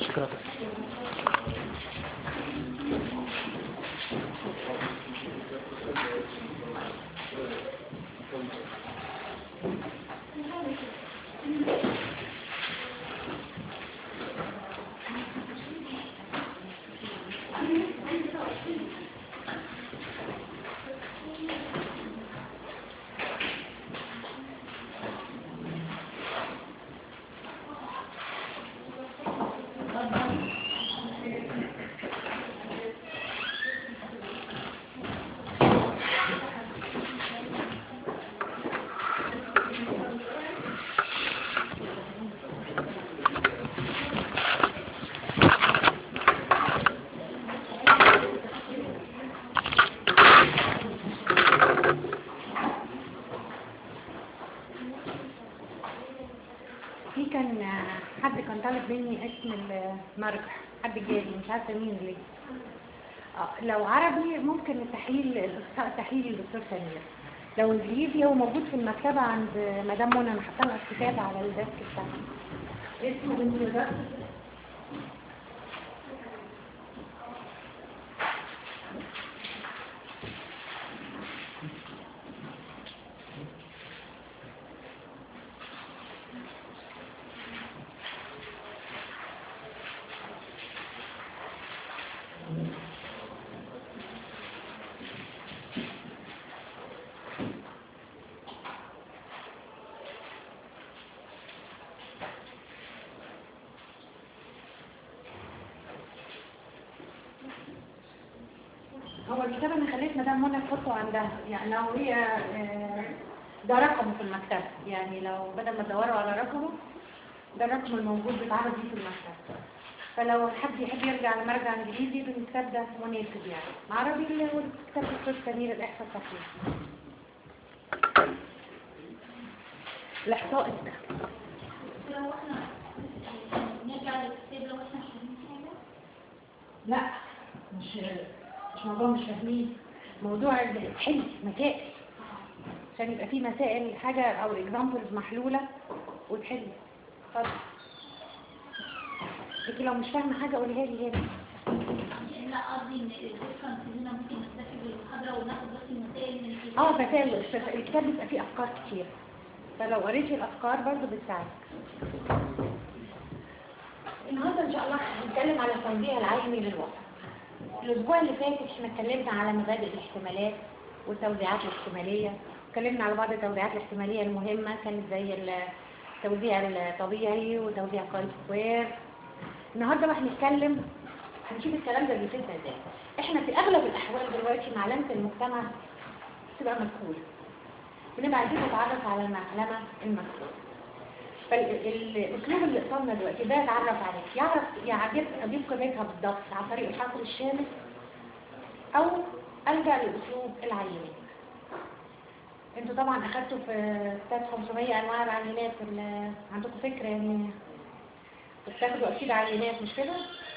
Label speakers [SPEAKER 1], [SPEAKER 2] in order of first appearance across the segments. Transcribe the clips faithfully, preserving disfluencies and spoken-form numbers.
[SPEAKER 1] شكرا.
[SPEAKER 2] في كان حد كان طالب مني اسم المرجع، حد جالي مش عارفه مين ليه. آه، لو عربي ممكن التحليل الاخصائي التحليلي الدكتور سمير. لو انجليزي هو موجود في المكتبه عند مدام منى، انا حاطه لها الكتاب على الديسك بتاعها. اسمه بنت ده. هو الكتاب انا خليت مدام منى تحطه عندها، يعني لو هي آه، ده رقمه في المكتبه، يعني لو بدل ما تدوروا على رقمه ده الرقم الموجود بيتعرض بيه في المكتبه. فلو حد يحب يرجع لمرجع انجليزي بالكتاب ده مناسب، يعني عربي اللي هو كتاب الدكتور سمير الاحصاء الصحيح. الاحصاء ده
[SPEAKER 3] لو احنا نرجع للكتاب لو احنا مش فاهمين حاجه.
[SPEAKER 2] لا مش مش موضوع مش فاهمين، موضوع الحل مسائل عشان يبقى فيه مسائل حاجه او اكزامبلز محلوله وتحل. اتفضل. انت لو مش فاهمه حاجه قوليها لي هنا.
[SPEAKER 3] لا قصدي ان الديفرنس هنا ممكن نكتفي بالمحاضره وناخد بس المسائل من الكتاب.
[SPEAKER 2] اه مسائل الكتاب بيبقى فيه افكار كتير، فلو قريتي الافكار برضو بتساعدك. النهارده ان شاء الله هنتكلم على التوزيع العلمي للوضع. الاسبوع اللي فات احنا اتكلمنا على مبادئ الاحتمالات والتوزيعات الاحتماليه، اتكلمنا على بعض التوزيعات الاحتماليه المهمه كانت زي التوزيع الطبيعي وتوزيع كاي سكوير. النهارده بقى هنتكلم هنشوف الكلام ده بيتم ازاي. احنا في اغلب الاحوال دلوقتي معلمه المجتمع تبقى مجهوله، بنبقى عايزين نتعرف على المعلمه المجهوله. فالاسلوب اللي قصادنا دلوقتي ده يتعرف عليه، يعرف يعرف اجيب قيمتها بالضبط عن طريق الحصر الشامل، او الجا لاسلوب العينات. انتوا طبعا اخدتوا في كتاب خمسمية انواع العينات، عندكم فكره يعني بتاخدوا اكيد عينات مش كده؟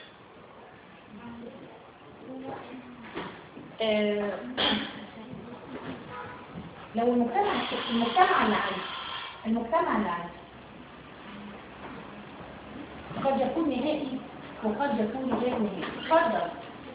[SPEAKER 2] آه لو المجتمع المجتمع اللي عايز المجتمع اللي عايز قد يكون نهائي وقد يكون غير نهائي. اتفضل.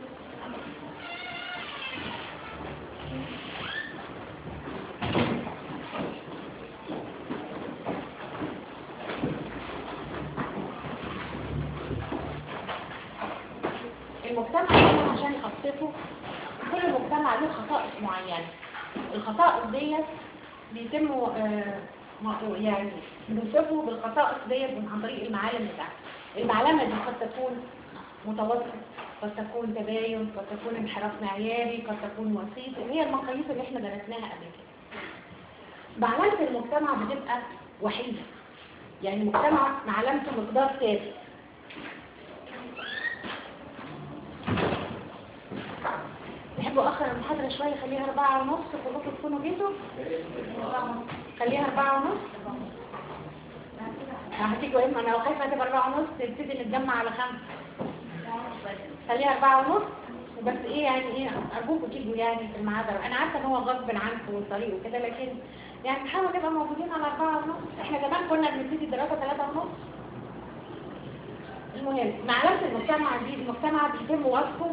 [SPEAKER 2] المجتمع ده عشان اوصفه، كل مجتمع له خصائص معينه. الخصائص ديت بيتم آه يعني بنوصفه بالخصائص ديت عن طريق المعالم بتاعته. المعلمه دي قد تكون متوسط، قد تكون تباين، قد تكون انحراف معياري، قد تكون وسيط، هي المقاييس اللي احنا درسناها قبل كده. معلمه المجتمع بتبقى وحيده، يعني مجتمع معلمته مقدار ثابت. تحبوا اخر المحاضره شويه خليها أربعة ونص كلكم تكونوا جيتوا؟ خليها أربعة ونص. هتيجوا اما انا لو خايفه تبقى أربعة ونص نبتدي نتجمع على خمسة. خليها أربعة ونص بس. ايه يعني ايه ارجوكم تيجوا يعني في الميعاد. انا عارفه ان هو غصب عنكم والطريق وكده، لكن يعني نحاول نبقى موجودين على أربعة ونص. احنا زمان كنا بنبتدي الدراسه ثلاثة ونص. مهم. معلومة المجتمع دي المجتمع بيتم وصفه،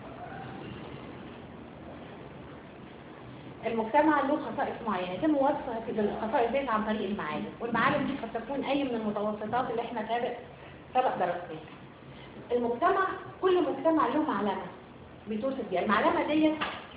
[SPEAKER 2] المجتمع له خصائص معينة يتم وصفها بالخصائص دي عن طريق المعالم، والمعالم دي قد تكون أي من المتوسطات اللي احنا سابق سبق درسناها. المجتمع كل مجتمع له معلمة بتوصف بيها، المعلمة ديت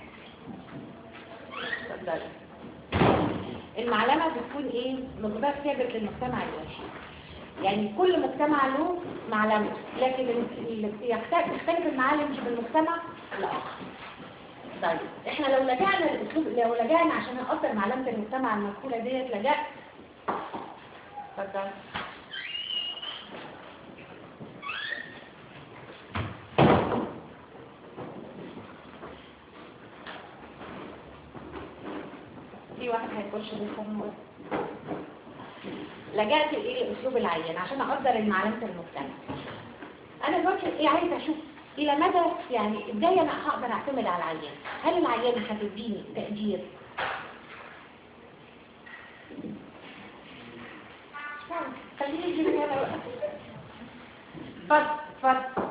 [SPEAKER 2] اتفضلي. المعلمة بتكون ايه؟ مقدار ثابت للمجتمع الواحد. يعني كل مجتمع له معلمة، لكن يختلف المعالم دي بالمجتمع الآخر. طيب احنا لو لجأنا الاسلوب، لو لجأنا عشان نقدر معلمة المجتمع المذكورة ديت لجأ اتفضل. في واحد هيخش بالفرمول. لجأت ايه الاسلوب العين عشان اقدر معلمة المجتمع. انا دلوقتي ايه عايزه اشوف الى مدى يعني ازاي انا هقدر اعتمد على العينه. هل العينه هتديني تقدير خليني اجيب هنا بقى. اتفضل اتفضل.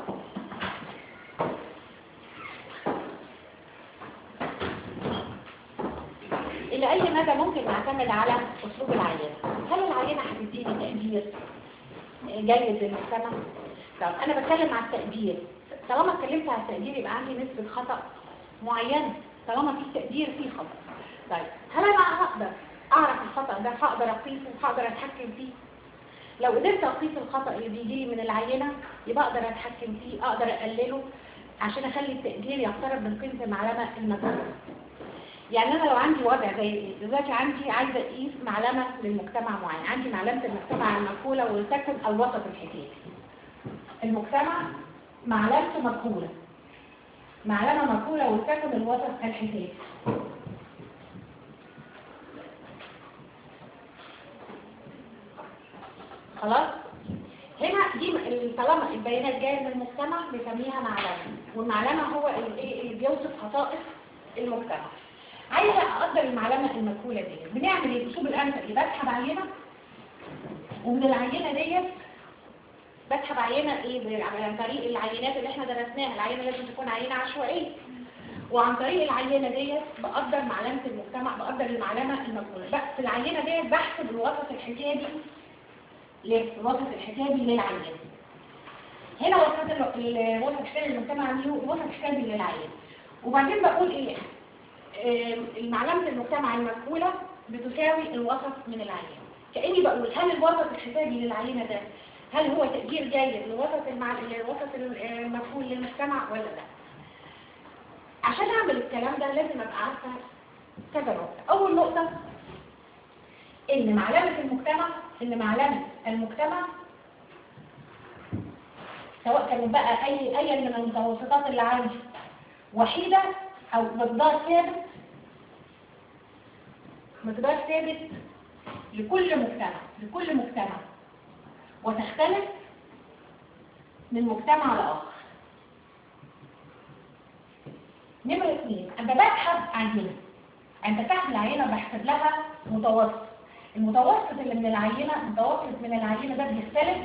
[SPEAKER 2] الى اي مدى ممكن نعتمد على اسلوب العينه؟ هل العينه هتديني تقدير جيد للمجتمع؟ طب انا بتكلم على التقدير، طالما اتكلمت على التقدير يبقى عندي نسبة خطأ معينة، طالما في تقدير في خطأ. طيب هل انا هقدر اعرف الخطأ ده؟ هقدر اقيسه؟ هقدر اتحكم فيه؟ لو قدرت اقيس الخطأ اللي بيجي لي من العينة يبقى اقدر اتحكم فيه، اقدر اقلله عشان اخلي التقدير يقترب من قيمة المعلمة المذكورة. يعني انا لو عندي وضع زي دلوقتي عندي عايزه اقيس معلمة للمجتمع معين، عندي معلمة المجتمع المقولة والسكن الوسط الحكاية. المجتمع معلمته مقولة، معلمة مقولة والسكن الوسط الحكاية. خلاص؟ هنا دي طالما البيانات جايه من المجتمع بنسميها معلمة، والمعلمة هو الايه اللي بيوصف خصائص المجتمع. عايزه اقدر المعلمة المقولة دي بنعمل ايه؟ الاسلوب الامثل بسحب عينة، ومن العينة ديت بسحب عينة ايه عن طريق العينات اللي احنا درسناها. العينة لازم تكون عينة عشوائية، وعن طريق العينة ديت بقدر معلمة المجتمع، بقدر المعلمة المقولة. بس في العينة ديت بحسب الوسط الحسابي للوسط الحسابي للعينة. هنا وسط الوسط الحسابي للمجتمع الوسط الحسابي للعينة. وبعدين بقول ايه؟ المعلمة المجتمع المقولة بتساوي الوسط من العينة. كأني بقول هل الوسط الحسابي للعينة ده هل هو تقدير جيد لوسط الوسط المفهوم للمجتمع ولا لا؟ عشان اعمل الكلام ده لازم ابقى عارفه كذا نقطه. اول نقطه ان معلمه المجتمع ان معلمه المجتمع سواء كانت بقى اي اي من المتوسطات اللي عندي وحيده او مقدار ثابت، مقدار ثابت لكل مجتمع لكل مجتمع وتختلف من مجتمع لآخر. نمرة اثنين، أنا بسحب عينة، عند سحب العينة بحسب لها متوسط. المتوسط اللي من العينة المتوسط من العينة ده بيختلف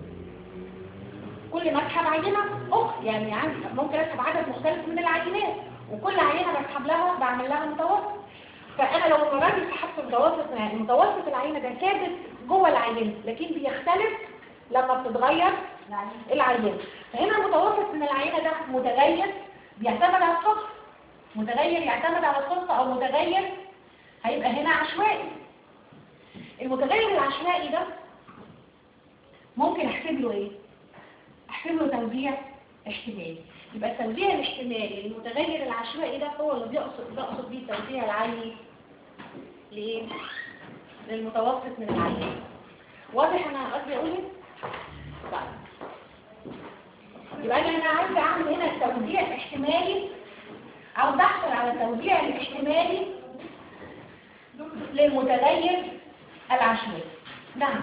[SPEAKER 2] كل ما اسحب عينة أخرى. يعني عندي ممكن اسحب عدد مختلف من العينات، وكل عينة بسحب لها بعمل لها متوسط. فأنا لو المرة دي سحبت متوسط، المتوسط العينة ده ثابت جوه العينة لكن بيختلف لما بتتغير العينة. فهنا المتوسط من العينة ده متغير بيعتمد على الصدفة، متغير يعتمد على الصدفة أو متغير هيبقى هنا عشوائي. المتغير العشوائي ده ممكن احسب له ايه؟ احسب له توزيع احتمالي. يبقى التوزيع الاحتمالي للمتغير العشوائي ده هو اللي بيقصد بيقصد بيه التوزيع العيني لايه؟ للمتوسط من العينة. واضح انا قصدي اقول ايه؟ طيب يبقى انا هنا عايزه اعمل هنا توزيع احتمالي او بحث على التوزيع الاحتمالي للمتغير العشوائي. نعم.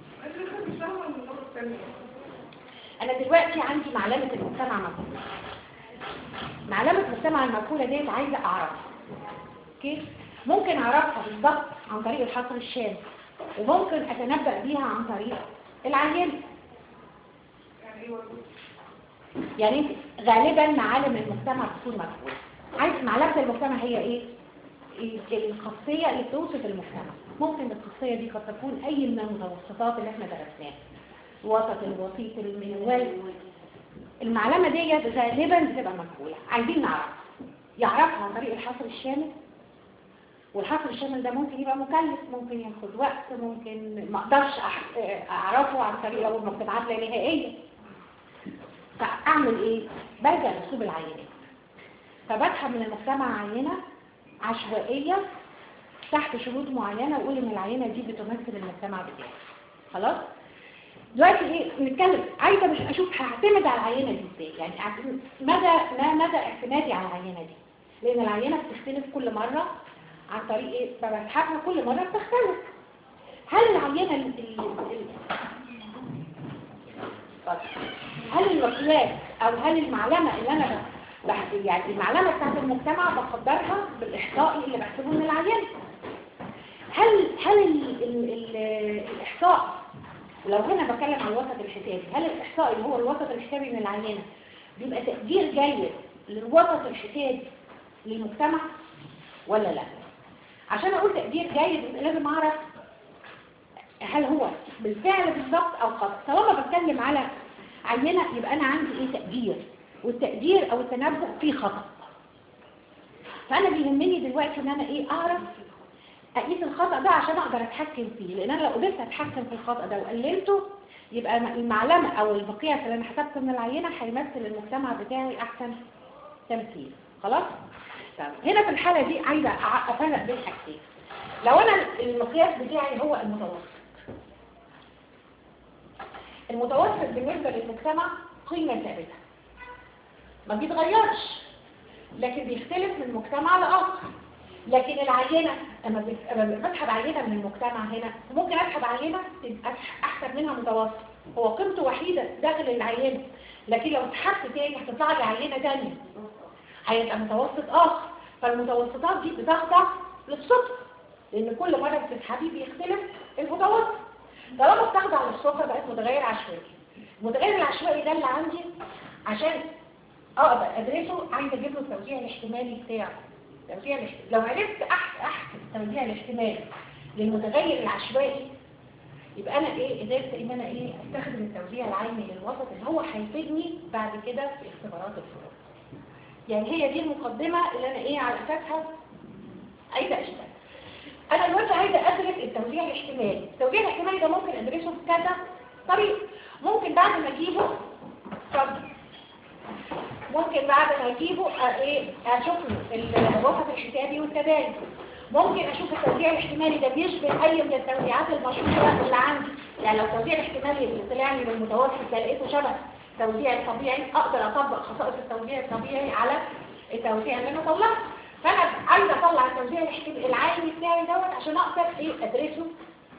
[SPEAKER 2] انا دلوقتي عندي معلمة المجتمع مقولة. معلمة المجتمع المقولة ديت عايزه اعرفها. كيف؟ ممكن اعرفها بالضبط عن طريق الحصر الشامل، وممكن اتنبأ بيها عن طريق العينة. يعني انت غالبا معالم المجتمع بتكون مجهوله. عايز معلمه المجتمع هي ايه؟ الخاصيه اللي بتوصف المجتمع. ممكن الخاصيه دي قد تكون اي من المتوسطات اللي احنا درسناها، الوسط، الوسيط، المنوال. المعلمه دي غالبا بتبقى مجهوله. عايزين نعرف يعرفها عن طريق الحصر الشامل، والحصر الشامل ده ممكن يبقى مكلف، ممكن ياخد وقت، ممكن ما اقدرش اعرفه عن طريق لو المجتمعات لا نهائيه. فاعمل ايه؟ برجع لاسلوب العينات. فبسحب من المجتمع عينه عشوائيه تحت شروط معينه، واقول ان العينه دي بتمثل المجتمع بتاعي. خلاص؟ دلوقتي ايه نتكلم؟ عايزه مش اشوف هعتمد على العينه دي ازاي، يعني مدى ما مدى اعتمادي على العينه دي، لان العينه بتختلف كل مره عن طريق ايه؟ بسحبها كل مره بتختلف. هل العينه ال ال هل المقياس او هل المعلمه اللي انا بحث يعني المعلمه بتاعت المجتمع بقدرها بالاحصائي اللي بحسبه من العينه؟ هل هل ال ال ال الاحصاء، لو هنا بتكلم عن الوسط الحسابي، هل الاحصائي اللي هو الوسط الحسابي من العينه بيبقى تقدير جيد للوسط الحسابي للمجتمع ولا لا؟ عشان اقول تقدير جيد لازم اعرف هل هو بالفعل بالظبط او خطأ. طالما بتكلم على عينه يبقى انا عندي ايه؟ تقدير، والتقدير او التنبؤ فيه خطأ. فانا بيهمني دلوقتي ان انا ايه؟ اعرف اقيس الخطأ ده عشان اقدر اتحكم فيه، لان انا لو قدرت اتحكم في الخطأ ده وقللته يبقى المعلمه او المقياس اللي انا حسبته من العينه هيمثل المجتمع بتاعي احسن تمثيل. خلاص؟ طب هنا في الحاله دي عايزه افرق بين حاجتين. لو انا المقياس بتاعي هو المتوسط، المتوسط بالنسبه للمجتمع قيمه ثابته ما بيتغيرش، لكن بيختلف من مجتمع لاخر. لكن العينه اما بسحب عينه من المجتمع هنا ممكن اسحب عينه تبقى احسن منها متوسط، هو قيمته وحيده داخل العينه، لكن لو سحبت تاني هتطلع لي عينه ثانيه هيبقى متوسط اخر. فالمتوسطات دي بتخضع للصدفه، لان كل مره بتسحبي بيختلف المتوسط. طالما بتخضع للصدفه بقت متغير عشوائي. المتغير العشوائي ده اللي عندي عشان اقدر ادرسه عايز اجيب له التوزيع الاحتمالي بتاعه. التوزيع الاحتمالي لو عرفت احسب التوزيع الاحتمالي للمتغير العشوائي يبقى انا ايه؟ قدرت ان انا ايه؟ استخدم التوزيع العيني للوسط اللي هو هيفيدني بعد كده في اختبارات الفروض. يعني هي دي المقدمه اللي انا ايه على اساسها عايزه اشتغل. انا دلوقتي عايزه ادرس التوزيع الاحتمالي. التوزيع الاحتمالي ده ممكن ادرسه بكذا طريقه. ممكن بعد ما اجيبه طب ممكن بعد ما اجيبه ايه؟ اشوف الوسط الحسابي والتباين. ممكن اشوف التوزيع الاحتمالي ده بيشبه اي من التوزيعات المشهوره اللي عندي. يعني لو التوزيع الاحتمالي اللي طلع لي بالمتوسط ده لقيته شبه التوزيع الطبيعي اقدر اطبق خصائص التوزيع الطبيعي على التوزيع اللي انا طلعته. فانا عايزه اطلع التوزيع العيني بتاعي دوت عشان اقدر ايه؟ ادرسه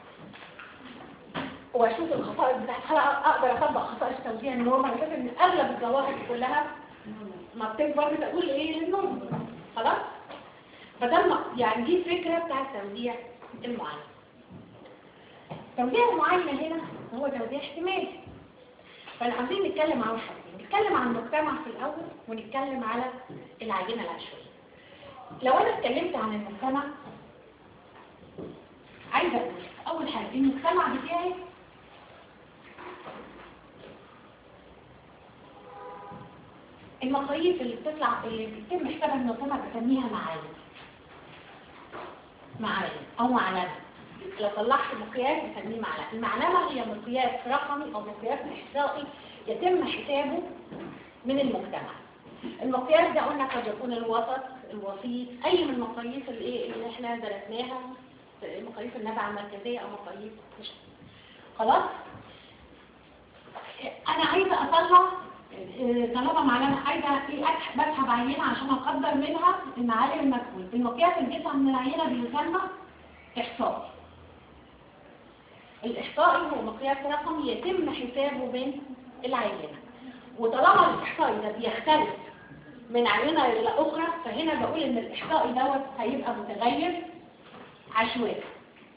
[SPEAKER 2] واشوف الخصائص بتاعتها، اقدر اطبق خصائص التوزيع النورمال. لكن ان اغلب الظواهر كلها ما بتكبر بتقول ايه؟ للنورمال. خلاص؟ فده يعني دي الفكره بتاع التوزيع المعين. التوزيع المعين هنا هو توزيع احتمالي. فعايزين نتكلم عن حاجتين، نتكلم عن المجتمع في الاول ونتكلم على العينه العشوائيه. لو انا اتكلمت عن المجتمع عايزه اقول اول حاجه المجتمع بتاعي المقاييس اللي بتطلع اللي بيتم حسابها المجتمع بسميها معايير. معايير او معلمه. لو طلعت مقياس بسميه معلمه. المعلمه هي مقياس رقمي او مقياس احصائي يتم حسابه من المجتمع. المقياس ده قلنا قد يكون الوسط، الوسيط، اي من المقاييس اللي ايه اللي احنا درسناها، مقاييس النبعه المركزيه او مقاييس مش خلاص. انا عايزه اطلع طالما معلمه عايزه ايه؟ بسحب عينه عشان اقدر منها المعالم المجهوله. المقياس اللي بيطلع من العينه بيسمى احصائي. الاحصائي هو مقياس رقمي يتم حسابه من العينه، وطالما الاحصائي ده بيختلف من عينه الى اخرى فهنا بقول ان الاحصائي دوت هيبقى متغير عشوائي.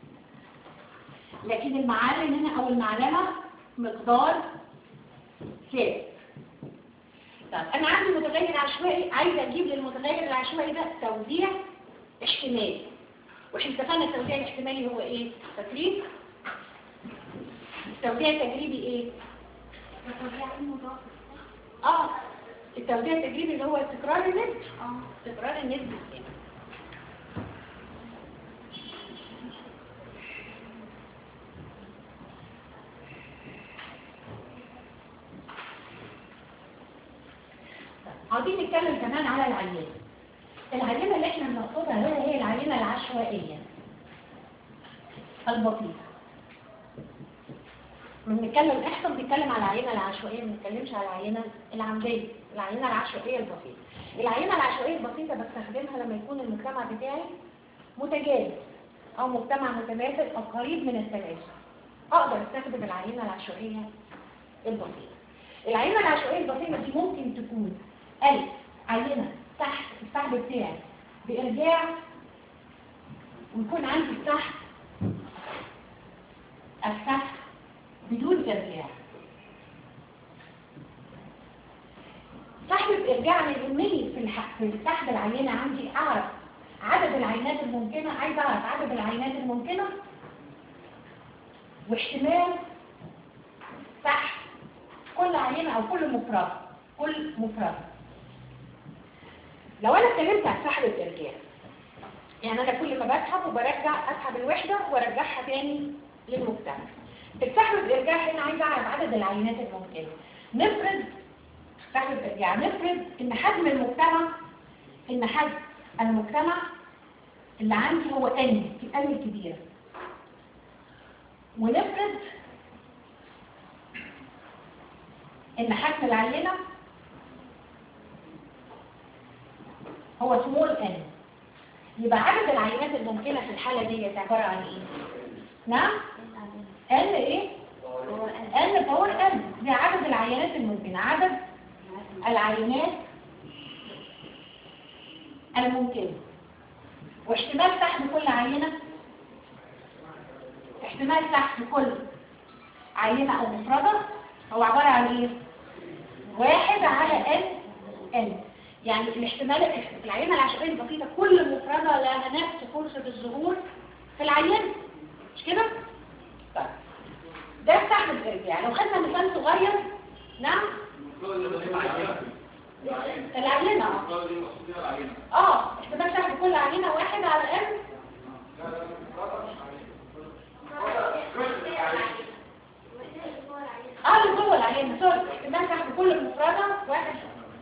[SPEAKER 2] لكن المعالم هنا او المعلمه مقدار كام. طب انا عندي متغير عشوائي، عايزه اجيب للمتغير العشوائي ده توزيع احتمالي. واحنا اتفقنا التوزيع الاحتمالي هو ايه؟ فاكرين؟ التوزيع التجريبي ايه؟ اه التوزيع التجريبي اللي هو التكرار النسبي. اه تكرار النسبي. عايزين نتكلم كمان على العينة. العينة اللي احنا بنقصدها هي هي العينة العشوائية البسيطة. بنتكلم احنا بنتكلم على العينة العشوائية، ما بنتكلمش على العينة العمدية، العينة العشوائية البسيطة. العينة العشوائية البسيطة بستخدمها لما يكون المجتمع بتاعي متجانس او مجتمع متماثل او قريب من التماثل. اقدر استخدم العينة العشوائية البسيطة. العينة العشوائية البسيطة دي ممكن تكون ألف عينة تحت السحب بتاعي بإرجاع، ويكون عندي السحب السحب بدون إرجاع. سحب بإرجاع يهمني في في السحب العينة عندي أعرف عدد العينات الممكنة، عايز أعرف عدد العينات الممكنة واحتمال سحب كل عينة أو كل مفرد كل مفرد. لو أنا اتكلمت عن سحب الإرجاع، يعني أنا كل ما بسحب وبرجع أسحب الوحدة وارجعها تاني للمجتمع. السحب الإرجاع هنا عايز أعرف عدد العينات الممكنة. نفرض سحب الإرجاع، نفرض إن حجم المجتمع إن حجم المجتمع اللي عندي هو N في N الكبيرة، ونفرض إن حجم العينة هو سمول n. يبقى عدد العينات الممكنة في الحالة دي عبارة عن ايه؟ نعم؟ n ايه؟ n باور n. دي عدد العينات الممكنة، عدد العينات الممكنة. واحتمال سحب كل عينة، احتمال سحب كل عينة او مفردة هو عبارة عن ايه؟ واحد على n n. يعني الاحتمال العينة العشوائية البسيطة كل مفردة لها نفس فرصة الظهور في العينة، مش كده؟ طيب ده سحب الإرجاع. لو خدنا مثال صغير، نعم؟ العينة اه احتمال سحب كل عينة واحد على n. اه اللي جوه العينة سوري، احتمال سحب كل مفردة واحد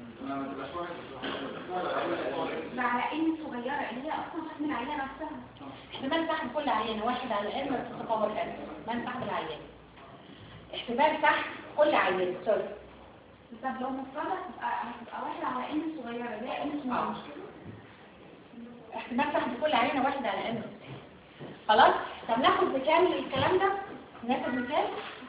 [SPEAKER 2] مع ان صغيرة اللي هي اصلا حجم العينة نفسها. احتمال سحب كل عينة واحد على n تتطور n. احتمال سحب العينة، احتمال سحب كل عينة سوري.
[SPEAKER 3] طب لو مفردة هتبقى واحد على n صغيرة زي n صغيرة.
[SPEAKER 2] احتمال سحب كل عينة واحد على n. خلاص؟ طب ناخد مثال للكلام ده. ناخد مثال.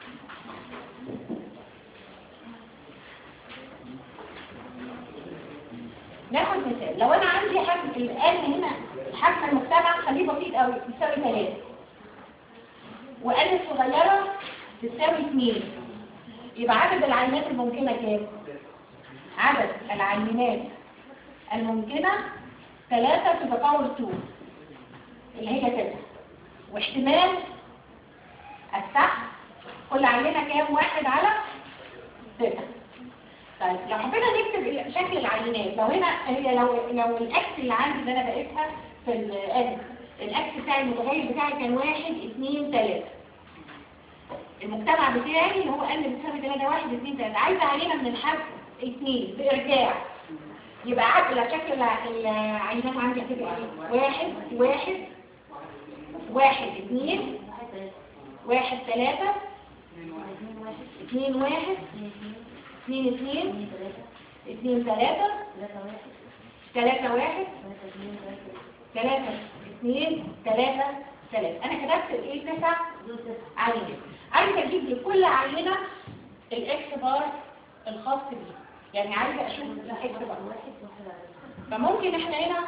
[SPEAKER 2] ناخد مثال. لو انا عندي حجم الان هنا، حجم المجتمع خليه بسيط قوي يساوي ثلاثة، وان الصغيره تساوي اثنين، يبقى عدد العينات الممكنه كام؟ عدد العينات الممكنه ثلاثة في باور اثنين اللي هي تسعة، واحتمال السحب كل عينه كام؟ واحد على تسعة. طيب لو حبينا نكتب شكل العينات، لو هنا هي لو لو الاكس اللي عندي اللي انا بقيتها في الادي، الاكس بتاعي المتغير بتاعي كان واحد اثنين ثلاثة، المجتمع بتاعي اللي هو n بتساوي ثلاثة واحد اثنين ثلاثة، عايزه عينه من الحجم اثنين بارجاع، يبقى عدد شكل العينات عندي هتبقى ايه؟ واحد واحد واحد اثنين واحد ثلاثة اثنين واحد اثنين اثنين اثنين ثلاثة ثلاثة واحد ثلاثة اثنين ثلاثة ثلاثة. انا كتبت الايه؟ تسع عينات. عايزه اجيب لكل عينة الاكس بار الخاص بيه، يعني عايزه اشوف الاكس بار. فممكن احنا هنا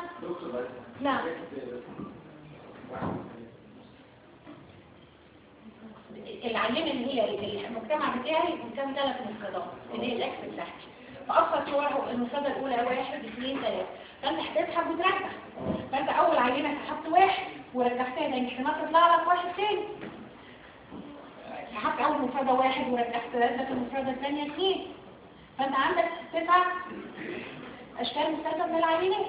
[SPEAKER 2] نعم العينة اللي هي المجتمع بتاعي يكون كام ثلاث مفردات اللي هي الاكس بتاعتي. فأبسط صوره المفردة الأولى واحد اثنين ثلاثة. فأنت هتسحب وترجع. فأنت أول عينة سحبت واحد ورجعتها تاني، احتمال تطلع لك واحد تاني. سحبت أول مفردة واحد ورجعت لك المفردة الثانية اثنين. فأنت عندك تسع أشكال مختلفة من العينات.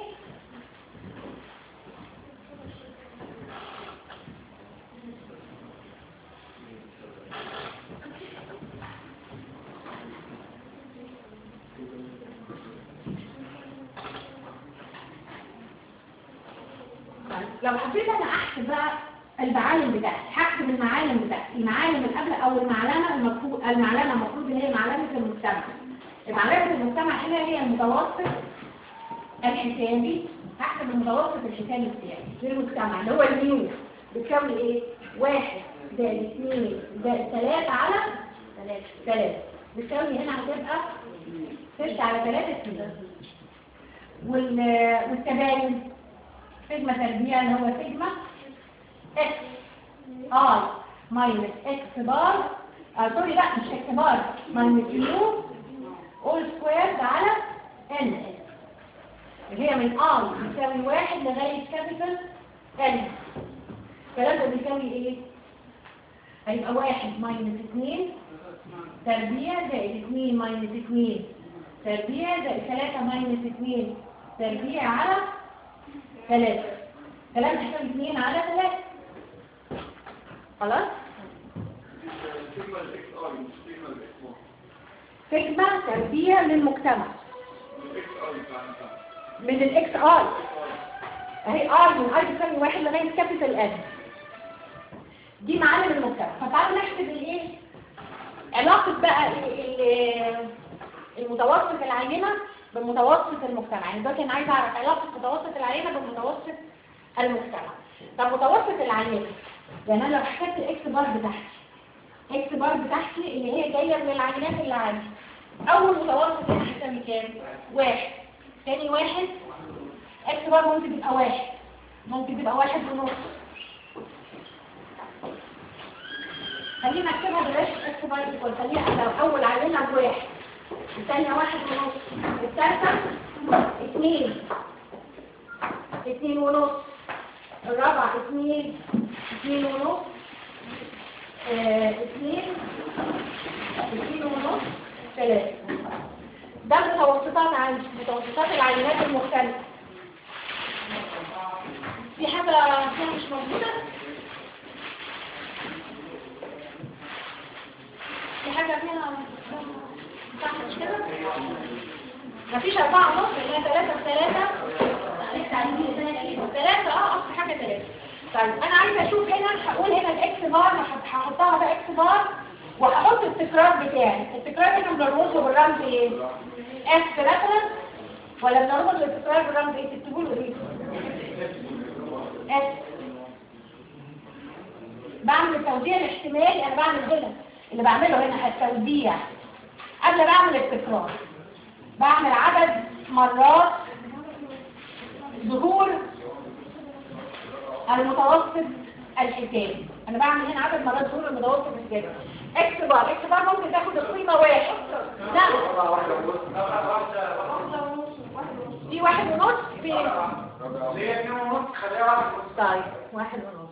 [SPEAKER 2] لو حبيت انا احسب بقى المعالم بتاعتي، هحسب المعالم بتاعتي، المعالم اللي قبل او المعلمه المفروض المعلمه المفروض ان هي معلمه المجتمع. معلمه المجتمع هنا هي المتوسط الحسابي. هحسب المتوسط الحسابي بتاعي للمجتمع اللي هو الميو بتساوي ايه؟ واحد زائد اثنين زائد ثلاثة على ثلاثة بتساوي هنا هتبقى ستة على ثلاثة اثنين. والتباين سيجما تربيع اللي هو سيجما اكس اي ماينس اكس بار اه سوري لا مش اكس بار ماينس يو اول سكويرد على ان اللي هي من اي بتساوي واحد لغايه كابيتال ان. الكلام ده بيساوي ايه؟ هيبقى واحد ماينس اثنين تربيع زائد اثنين ماينس اثنين تربيع زائد ثلاثة ماينس اثنين تربيع على ثلاثة. كلام هيساوي اثنين على ثلاثة. خلاص؟ سيجما تربيع للمجتمع من الاكس اي اهي اي من اي بتساوي واحد لغايه كابيتال ان. دي معالم المجتمع. فتعالوا نحسب الايه؟ علاقه بقى المتوسط العينه بمتوسط المجتمع. يعني دلوقتي انا عايزه اعرف علاقه متوسط العينه بمتوسط المجتمع. طب متوسط العينه يعني انا لو حسبت الاكس بار بتاعتي اكس بار بتاعتي اللي هي جايه من العينات اللي عندي، اول متوسط هنا هيساوي كام؟ واحد. ثاني واحد اكس بار ممكن تبقى واحد، ممكن تبقى واحد ونص. خلينا نكتبها بلاش اكس بار ايكوال، خلينا لو اول عينه بواحد، الثانيه واحد ونص، الثالثه اثنين اثنين ونص، الرابعه اثنين اثنين ونص اه اثنين اثنين ونص ثلاثة. ده متوسطات عندي، متوسطات العينات المختلفة. في حاجة فيها مش موجودة؟ في حاجة فيها صح مش كده؟ مفيش أربعة ونص اللي هي ثلاثة بثلاثة ثلاثة اه أقصى حاجة ثلاثة. طيب أنا عايزة أشوف هنا، هقول هنا الإكس بار هحطها بقى إكس بار وهحط التكرار بتاعي. التكرار هنا بنرمزه بالرمز ايه؟ اكس مثلا ولا بنرمز التكرار بالرمز ايه؟ تكتبوا له ايه؟ اكس. بعمل التوزيع الاحتمالي. انا بعمل هنا اللي بعمله هنا التوزيع قبل بعمل التكرار. بعمل عدد مرات ظهور المتوسط الحسابي. انا بعمل هنا عدد مرات ظهور المتوسط الحسابي. اكس بار اكس بار ممكن تاخد القيمه واحد. لا دي واحد ونص في ليه اتنين ونص خليها واحد ونص. طيب واحد ونص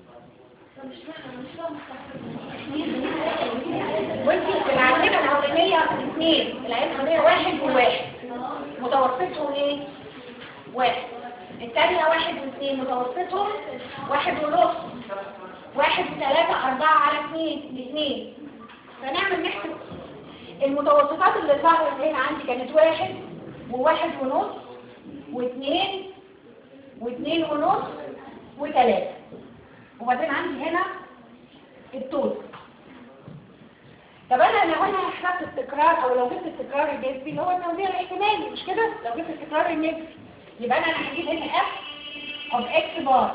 [SPEAKER 2] وانتي العينه الاولانيه اثنين، العينه الاولانيه واحد وواحد متوسطهم ايه؟ واحد. الثانيه واحد واثنين متوسطهم واحد ونص. واحد وثلاثة أربعة على اثنين الاثنين. فنعمل نحسب المتوسطات اللي ظهرت هنا عندي كانت واحد وواحد ونص واثنين واثنين ونص وثلاثة. وبعدين عندي هنا التوت. طب انا لو انا حسبت التكرار او لو جبت التكرار النسبي اللي هو التوزيع الاحتمالي مش كده؟ لو جبت التكرار النسبي يبقى انا هجيب هنا اف اوف اكس بار.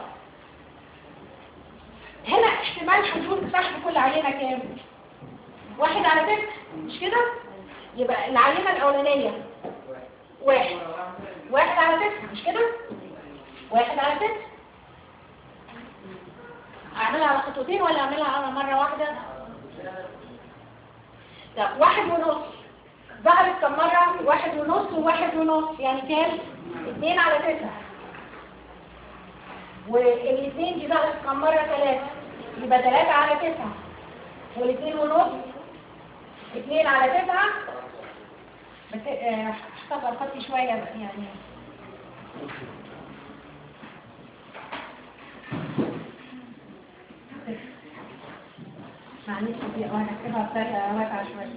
[SPEAKER 2] هنا احتمال حدوث سحب كل عينة كام؟ واحد على ستة مش كده؟ يبقى العينة الأولانية واحد واحد على ستة مش كده؟ واحد على ستة. أعملها على خطوتين ولا أعملها على مرة واحدة؟ طب واحد ونص ظهرت كم مرة؟ واحد ونص وواحد ونص يعني كام؟ اتنين على تسعة. والاثنين دي ظهرت كم مرة؟ ثلاثة، يبقى ثلاثة على تسعة. والاثنين ونص اتنين على تسعة. بس احتفظ خطي شوية يعني. معلش دي وانا هكتبها بطريقة واسعة شوية.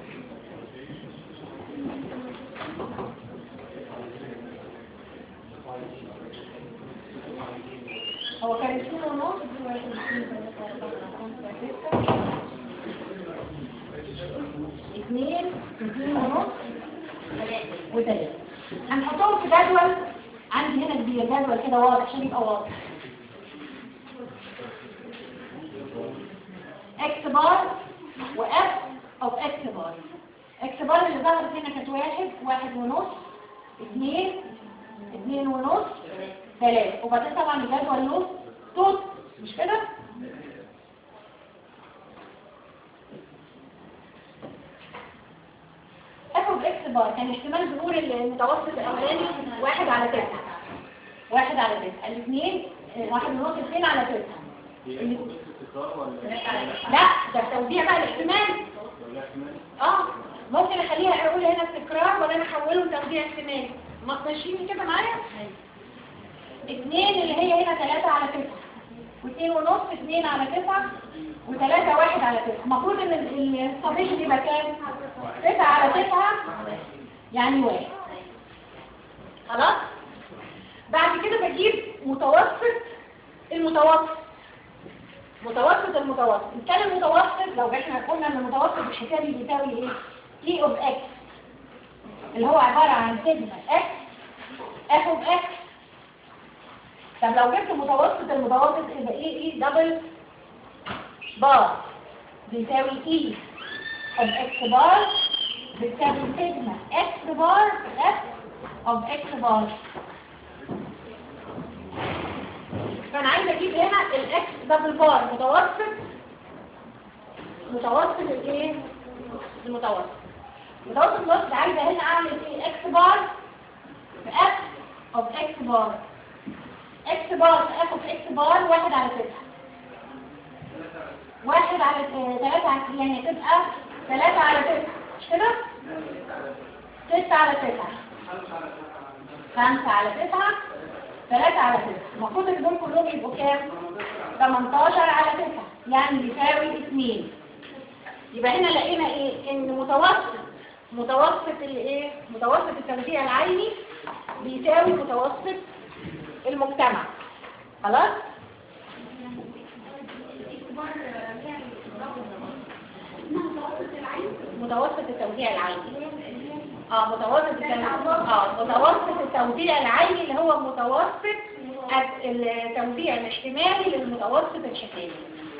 [SPEAKER 2] هو كان اتنين ونص اتنين اتنين ونص وثلاثة. هنحطهم في جدول عندي هنا كبير، جدول كده واضح عشان يبقى واضح. اكس بار واف او اكس بار. اكس بار اللي ظهرت هنا كانت واحد، واحد ونص، اثنين، اثنين ونص، ثلاثة. وبعدين طبعا الجدول له صوت مش كده؟ اخد اكس بار كان احتمال ظهور المتوسط الاولاني واحد على تسعة. واحد على تسعة. الاثنين واحد ونص، اثنين على تسعة. لا ده التوزيع بقى الاحتمال. اه ممكن اخليها اقول هنا استقرار ولا انا احوله لتوزيع احتمالي. ما تمشيني كده معايا. اثنين اللي هي هنا ثلاثة على تسعة، واثنين ونص اثنين على تسعة، وثلاثة واحد على تسعة. المفروض ان الصبيش يبقى كام؟ تسعة على تسعة يعني واحد. خلاص. بعد كده بجيب متوسط المتوسط. متوسط المتوسط. إن كان المتوسط لو احنا قلنا ان المتوسط الحسابي بيساوي ايه؟ اي اوف اكس اللي هو عبارة عن سيجما اكس اف اوف اكس. طب لو جبت متوسط المتوسط يبقى ايه؟ ايه دبل بار بيساوي اي اوف اكس بار بتساوي سيجما اكس بار اف اوف اكس بار. فانا عايزه اجيب هنا الاكس دبل بار متوسط متوسط الايه؟ المتوسط. متوسط المتوسط عايزه هنا اعمل ايه؟ اكس بار في اف اوف اكس بار. اكس بار في اف اوف اكس بار واحد على تسعة. واحد على ثلاثة على يعني تبقى ثلاثة على تسعة مش كده؟ ستة على تسعة، خمسة على تسعة، ثلاثة على تسعة. المفروض ان دول كلهم يبقوا كام؟ ثمانية عشر على تسعة يعني بيساوي اثنين. يبقى هنا لقينا ايه؟ ان متوسط متوسط الايه؟ متوسط التوزيع العيني بيساوي متوسط المجتمع. خلاص؟ متوسط التوزيع العيني. اه متوسط التوزيع اه متوسط التوزيع العيني اللي هو متوسط التوزيع الاحتمالي للمتوسط الحسابي.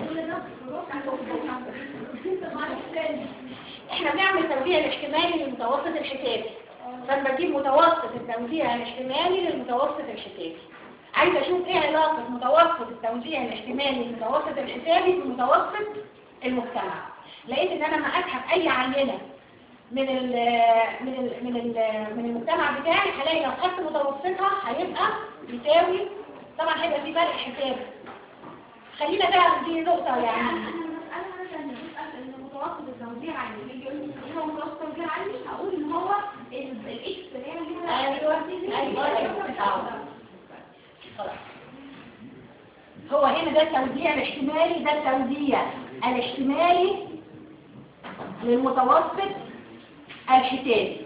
[SPEAKER 2] احنا بنعمل توزيع الاحتمالي للمتوسط الحسابي. فانا بجيب متوسط التوزيع الاحتمالي للمتوسط الحسابي. عايزه اشوف ايه علاقه متوسط التوزيع الاحتمالي للمتوسط الحسابي بمتوسط المجتمع. لقيت ان انا ما اسحب اي عينه من ال من ال من ال من المجتمع بتاعي هلاقي لو خدت متوسطها هيبقى يساوي، طبعا هيبقى في فرق حسابي. خلينا نعرف دي نقطه يعني.
[SPEAKER 1] انا مثلا بسال ان متوسط التوزيع عندي بيجي يقول لي ايه هو متوسط التوزيع عندي، هقول ان هو الاكس اللي هي
[SPEAKER 2] ايوه ايوه خلاص. هو هنا ده التوزيع الاحتمالي، ده التوزيع الاحتمالي للمتوسط الحسابي.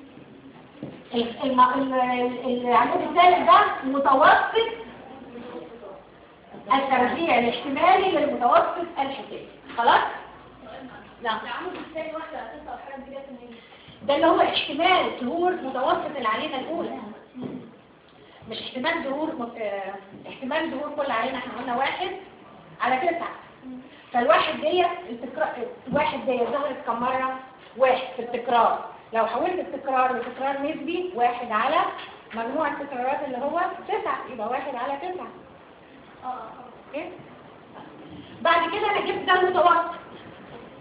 [SPEAKER 2] العمود الثالث ده متوسط التوزيع الاحتمالي للمتوسط الحسابي. خلاص؟ نعم.
[SPEAKER 1] العمود الثاني واحده هتطلع الحاجات دي جت منين؟
[SPEAKER 2] ده اللي هو احتمال ظهور متوسط العينه الاولى. مش احتمال ظهور اه... احتمال ظهور كل عينه. احنا قلنا واحد على تسعة. فالواحد دي التكرار، الواحد دي ظهرت كم مره؟ واحد في التكرار. لو حولت التكرار لتكرار نسبي واحد على مجموع التكرارات اللي هو تسعة يبقى واحد على تسعة.
[SPEAKER 1] اه
[SPEAKER 2] اوكي. بعد كده انا جبت ده المتوسط.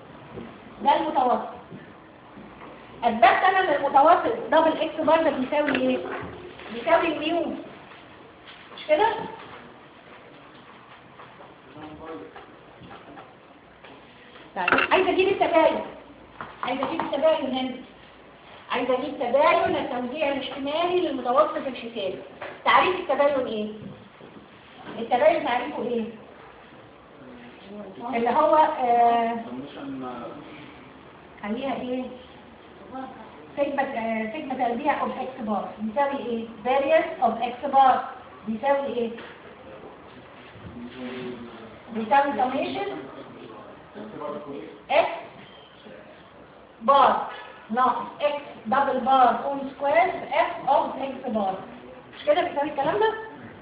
[SPEAKER 2] ده المتوسط. اثبتت انا ان المتوسط دبل اكس بار ده بيساوي ايه؟ بيساوي الميو، مش كده؟ طيب عايزه اجيب التباين، عايزه اجيب التباين هنا، عايزه اجيب تباين التوزيع الاحتمالي للمتوسط الحسابي. تعريف التباين ايه؟ التباين تعريفه ايه؟ اللي هو آه خليها ايه؟ سيجما آه سيجما تربيع اوف اكس بار بيساوي ايه؟ variance اوف اكس بار بيساوي ايه؟ بيساوي summation اكس بار ناقص اكس دبل بار اون سكوير اف اوف اكس بار. مش كده بيساوي الكلام ده؟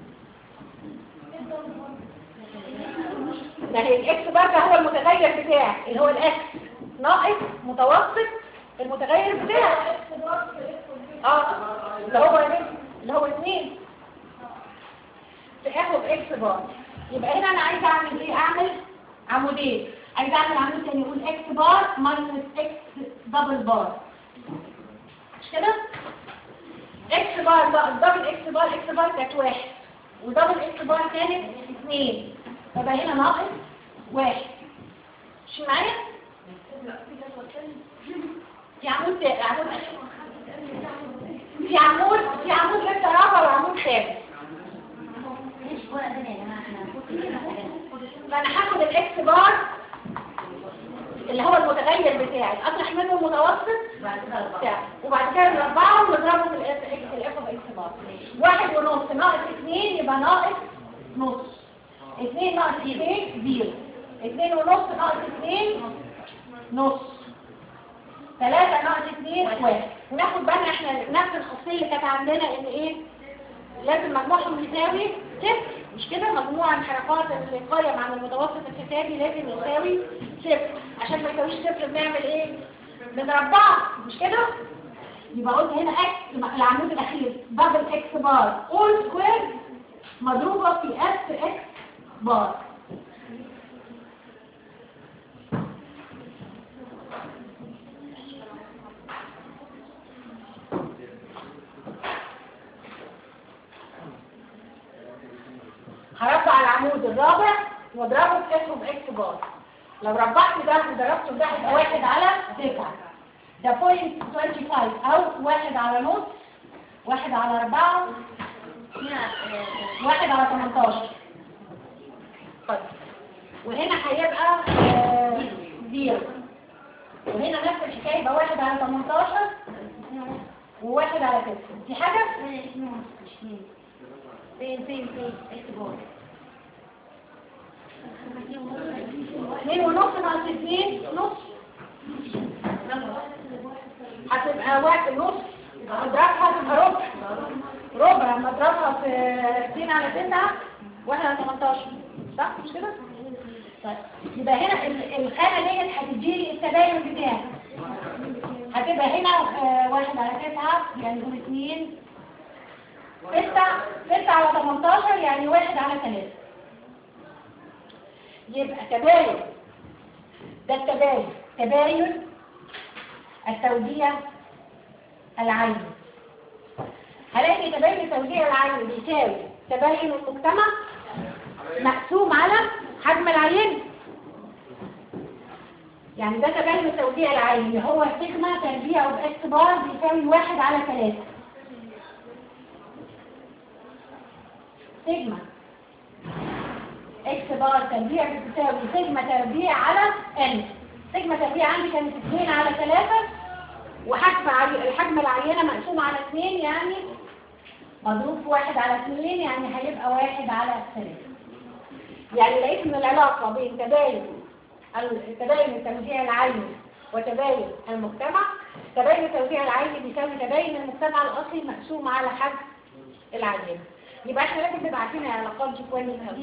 [SPEAKER 2] ده هي الاكس بار ده هو المتغير بتاعك اللي هو الاكس ناقص متوسط المتغير بتاعك اه اللي هو ايه؟ اللي هو اتنين في اف اوف اكس بار. يبقى هنا انا عايزه اعمل ايه؟ اعمل عمودين. عايزه اعمل عمود تاني يقول اكس بار ماينس اكس دبل بار، مش كده؟ اكس بار بقى الدبل اكس بار اكس بار كانت واحد ودبل اكس بار كانت اثنين، يبقى هنا ناقص واحد. مش معايا؟ في عمود تاني عمود في عمود في عمود لسه رابع وعمود ثابت. فانا هاخد الاكس بار اللي هو المتغير بتاعي اطرح منه المتوسط بتاعي وبعد كده نربعه ونضربه في الاف اكس الاف اوف اكس بار. واحد ونص ناقص اثنين يبقى ناقص نص. اثنين ناقص اثنين زيرو. اثنين ونص ناقص اثنين نص. ثلاثة ناقص اثنين واحد. وناخد بالنا احنا نفس الخاصية اللي كانت عندنا ان ايه؟ لازم مجموعهم يساوي صفر، مش كده؟ مجموع الحركات اللي قايم عن المتوسط الحسابي لازم يساوي صفر. عشان ما يساويش صفر بنعمل ايه؟ بنربعه، مش كده؟ يبقى قلت هنا اكس العمود الاخير دبل اكس بار اول سكوير مضروبه في اف اكس بار. هربع العمود الرابع واضربه في اف اوف اكس بار. لو ربعت ده وضربته ده يبقى واحد على تسعة. ده بوينت خمسة وعشرين او واحد على نص، واحد على اربعة، واحد على تمنتاشر. طيب وهنا هيبقى آه زيرو. وهنا نفس الحكايه يبقى واحد على تمنتاشر وواحد على تسعة. دي حاجه؟ فين فين فين اكتبوا اثنين ونص ناقص اثنين نص هتبقى واحد نص. اضربها تبقى ربع ربع لما اضربها في اثنين على تسعة واحد على تمنتاشر، صح مش كده؟ طيب يبقى هنا الخانه ديت هتديلي التباين بتاعها. هتبقى هنا آه واحد على تسعة يعني نقول اثنين ستة ستة على تمنتاشر يعني واحد على ثلاثة. يبقى تباين ده التباين تباين التوزيع العيني. هلاقي تباين التوزيع العيني بيساوي تباين المجتمع مقسوم على حجم العينة. يعني ده تباين التوزيع العيني هو سيجما تربيع اوف اكس بار بيساوي واحد على ثلاثة. سيجما اكس بار تربيع بتساوي سيجما تربيع على ان. سيجما تربيع عندي كانت اثنين على ثلاثة وحجم الحجم العينة مقسوم على اثنين يعني مضروب في واحد على اثنين يعني هيبقى واحد على ثلاثة. يعني لقيت ان العلاقة بين تباين تباين التوزيع العيني وتباين المجتمع، تباين التوزيع العيني بيساوي تباين المجتمع الاصلي مقسوم على حجم العينة. يبقى احنا لازم نبقى عارفين العلاقات دي كويس قوي.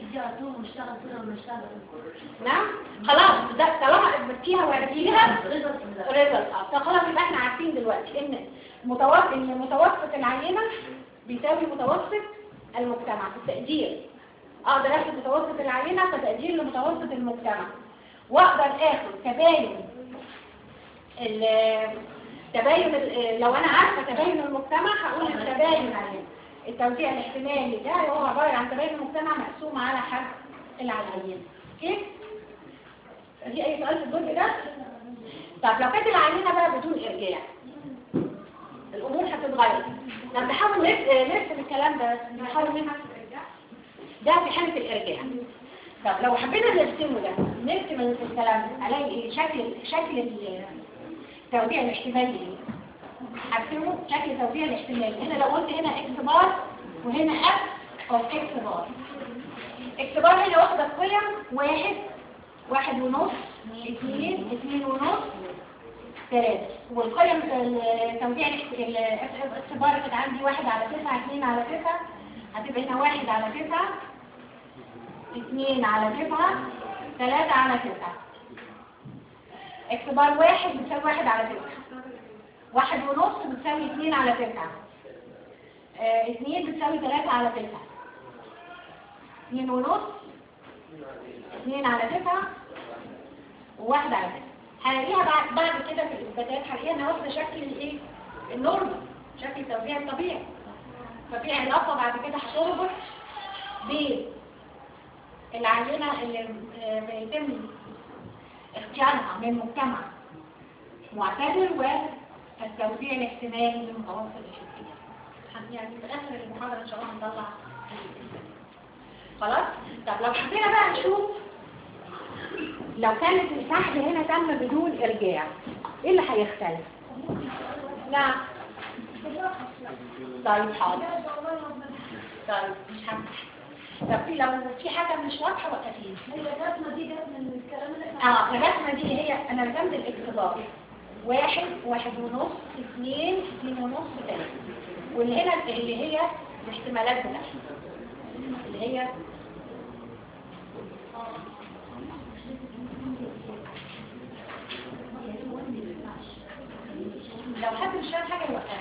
[SPEAKER 2] نعم خلاص ده طالما اثبتيها وعرفتيها ريزلت اه خلاص يبقى احنا عارفين دلوقتي ان متوسط ان متوسط العينه بيساوي متوسط المجتمع في التقدير. اقدر اخد متوسط العينه كتقدير لمتوسط المجتمع واقدر اخد تباين التباين لو انا عارفه تباين المجتمع هقول التباين عليه التوزيع الاحتمالي ده هو عباره عن تباين المجتمع مقسوم على حجم العينه. كيف؟ في اي سؤال في الجزء ده؟ طب لو كانت العينه بقى بدون ارجاع الامور هتتغير. طب نحاول نرسم الكلام ده نحاول منها ده في حاله الارجاع. طب لو حبينا نرسمه ده نرسم الكلام ده الاقي ايه شكل شكل التوزيع الاحتمالي هرسمه شكل توزيع الاحتمالي. هنا لو قلت هنا اكس بار وهنا اف او اكس بار. اكس بار هنا واخده القيم واحد واحد ونص اثنين اثنين ونص ثلاثة، والقيم توزيع الاكس بار كانت عندي واحد على تسعة اثنين على تسعة، هتبقى هنا واحد على تسعة اثنين على تسعة ثلاثة على تسعة. اكس بار واحد بتساوي واحد على تسعة، واحد ونص بتساوي اثنين على تسعة، اه اثنين بتساوي ثلاثة على تسعة، اثنين ونص اثنين على تسعة وواحد على تسعة. هنلاقيها بعد بعد كده في الاثباتات هنلاقيها انها واخده شكل الايه؟ النورمال، شكل التوزيع الطبيعي. ففي علاقه بعد كده هتربط بين العينه اللي بيتم اختيارها من مجتمع معتدل والتوزيع الاحتمالي للمتوسط الحسي. يعني في اخر المحاضره ان شاء الله هنطلع خلاص. طب لو حبينا بقى نشوف لو كانت السحب هنا تم بدون ارجاع ايه اللي هيختلف؟ نعم. طيب حاضر. طيب مش همسح. طب في لو في حاجه مش واضحه وقفيني.
[SPEAKER 3] هي الرسمه دي جت من الكلام اللي
[SPEAKER 2] اه الرسمه دي هي انا رسمت الاكس واحد واحد ونص اثنين اثنين ونص ثلاثة، واللي هنا اللي هي الاحتمالات بتاعتها اللي هي لو حد مش فاهم حاجه يوقفها.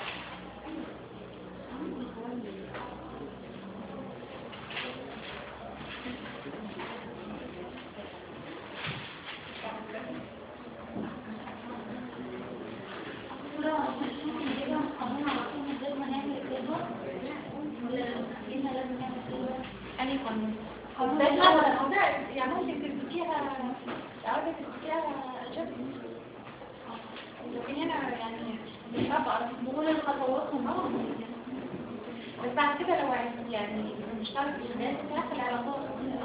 [SPEAKER 2] أني قانون قانون يعني ممكن تثبتيها تعودي تثبتيها جد. لكن هنا يعني مش هبقى بقول الخطوات وما بس بعد كده لو يعني نشتغل في الناس تاخد العلاقات.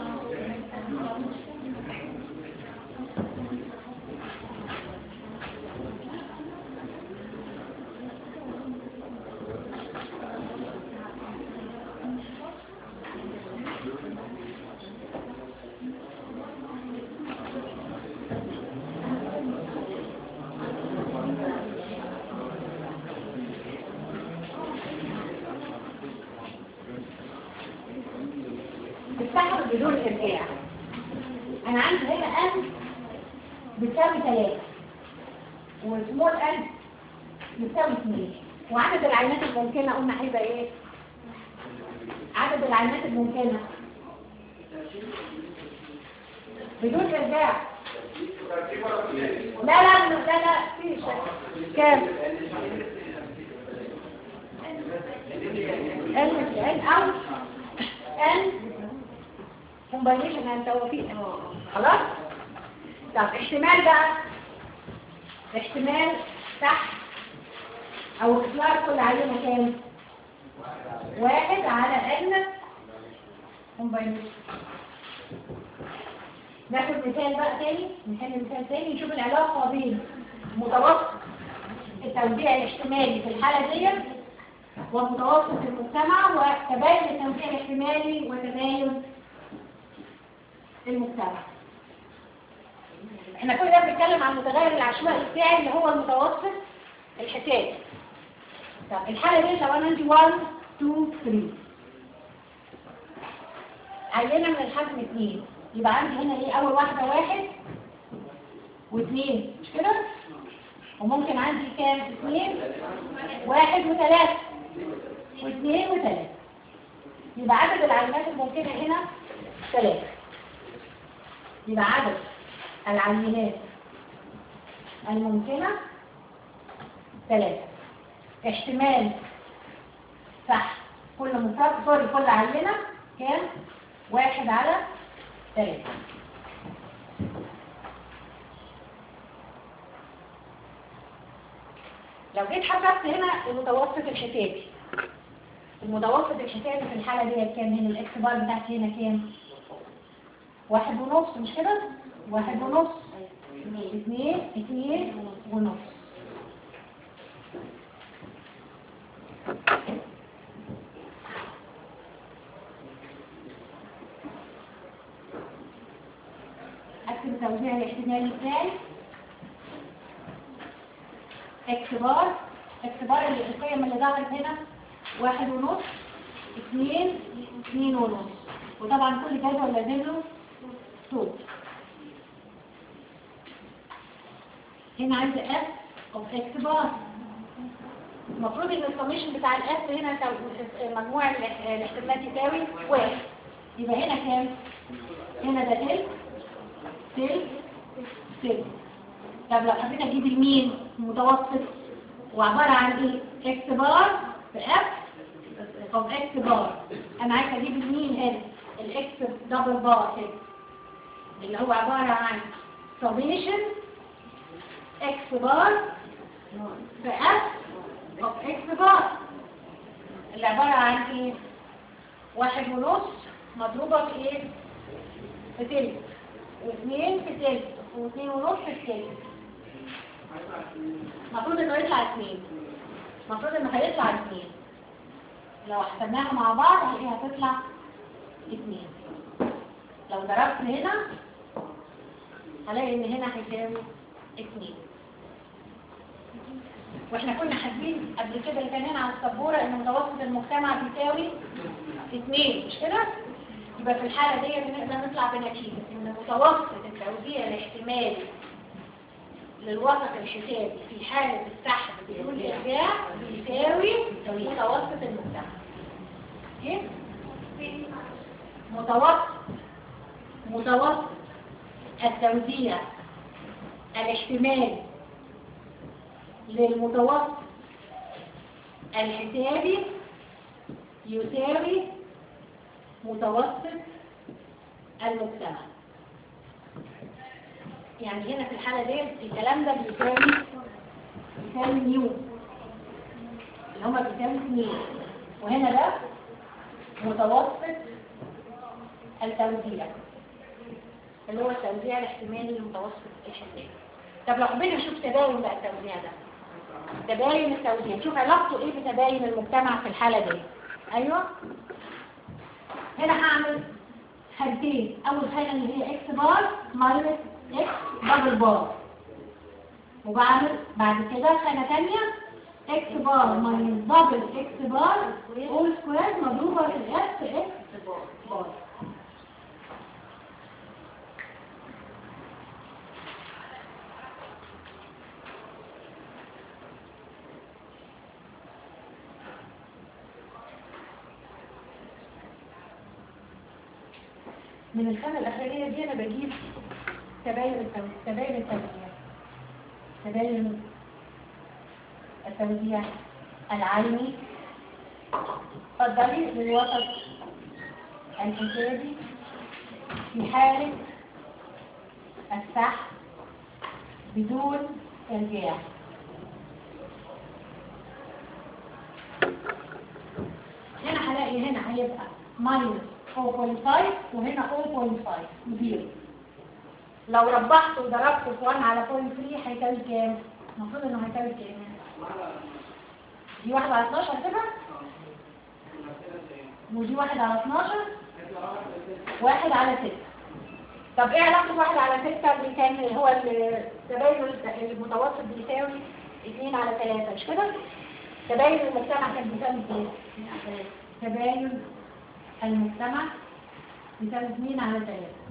[SPEAKER 2] بدون ارجاع انا عندي هنا ان بتساوي ثلاثة وسمول ان بتساوي اثنين، وعدد العينات الممكنة قلنا هيبقى ايه؟ عدد العينات الممكنة بدون ارجاع. لا لا لا لا في كام؟ ان ان او ان كومباينيشن عن توافيق خلاص. طب احتمال بقى احتمال تحت او اختيار كل عينه كام؟ واحد على ان كومباينيشن. ناخد مثال بقى تاني نحل مثال تاني نشوف العلاقه بين متوسط التوزيع الاحتمالي في الحاله دي ومتوسط المجتمع وتباين التوزيع الاحتمالي وتباين المجتمع. احنا كل ده بنتكلم عن المتغير العشوائي بتاعي اللي هو المتوسط الحسابي. طب الحاله دي لو انا عندي واحد اثنين ثلاثة عينه من الحجم اثنين يبقى عندي هنا ايه؟ اول واحده واحد واثنين مش كده؟ وممكن عندي كام؟ اثنين واحد وثلاثة واثنين وثلاثة، يبقى عدد العينات الممكنه هنا ثلاثة. يبقى عدد العينات الممكنة ثلاثة. احتمال صح كل مصاب سوري كل عينة كام؟ واحد على ثلاثة. لو جيت حسبت هنا المتوسط الحسابي، المتوسط الحسابي في الحالة دي كام؟ هنا الاكس بار بتاعتي هنا كام؟ واحد ونص مش كده؟ واحد ونص اثنين اثنين ونص. اكتب توزيع الاحتمالي ازاي؟ اكس بار اكس بار اللي القيم اللي ظهرت هنا واحد ونص اثنين اثنين ونص، وطبعا كل جدول لازم له صوت. هنا عندي اف اوف اكس بار، المفروض ان السميشن بتاع الاف هنا مجموع الاحتمالات يساوي واحد، يبقى هنا كام؟ هنا ده تلت تلت تلت. طب لو حبيت اجيب المين المتوسط وعباره عن ايه؟ اكس بار في اف اوف اكس بار. انا عايزه اجيب المين هنا الاكس دبل بار كده اللي هو عباره عن سميشن اكس بار في اف اوف اكس بار اللي عباره عن ايه؟ واحد ونص مضروبه في ايه؟ في تلت، واثنين في تلت، واثنين ونص في تلت. المفروض انه يطلع اثنين، المفروض انه هيطلع اثنين. لو حسبناها مع بعض هلاقيها هتطلع اثنين. لو ضربت هنا هلاقي ان هنا هيساوي اثنين. واحنا كنا حاسبين قبل كده اللي كان هنا على السبوره ان متوسط المجتمع بيساوي اثنين مش كده؟ يبقى في الحاله دي بنقدر نطلع بنتيجه ان متوسط التوزيع الاحتمالي للوسط الحسابي في حاله السحب بدون ارجاع بيساوي متوسط المجتمع. ايه؟ متوسط متوسط التوزيع الاحتمالي للمتوسط الحسابي يساوي متوسط المجتمع. يعني هنا في الحالة دي الكلام ده بيساوي بيساوي نيو اللي هما بيساوي اثنين، وهنا ده متوسط التوزيع اللي هو التوزيع الاحتمالي للمتوسط الحسابي. طب لو حبينا نشوف تباين بقى التوزيع ده، تباين التوزيع نشوف علاقته ايه بتباين المجتمع في الحالة دي. ايوه هنا هعمل حاجتين، اول حاجه اللي هي اكس بار ماينس اكس دبل بار، وبعمل بعد كده خانه ثانيه اكس بار ماينس دبل اكس بار اول سكوير مضروبه في الاف اكس بار. من الخانة الأخرية دي أنا بجيب تباين التوزيع تباين التوزيع تباين التوزيع العيني اتفضلي للوسط الحسابي في حالة السحب بدون ارجاع. هنا هلاقي هنا هيبقى ماينس صفر فاصلة خمسة وهنا صفر فاصلة خمسة مدير. لو ربحت وضربت في واحد على صفر فاصلة ثلاثة هيساوي كام؟ المفروض انه هيساوي كام؟ دي واحد على اتناشر كده؟ ودي واحد على اتناشر؟ واحد على ستة. طب ايه علاقة واحد على ستة اللي كان هو التباين المتوسط بيساوي اتنين على ثلاثة مش كده؟ تباين المجتمع كان بيساوي كام؟ تباين المجتمع بيساوي اتنين على ثلاثة.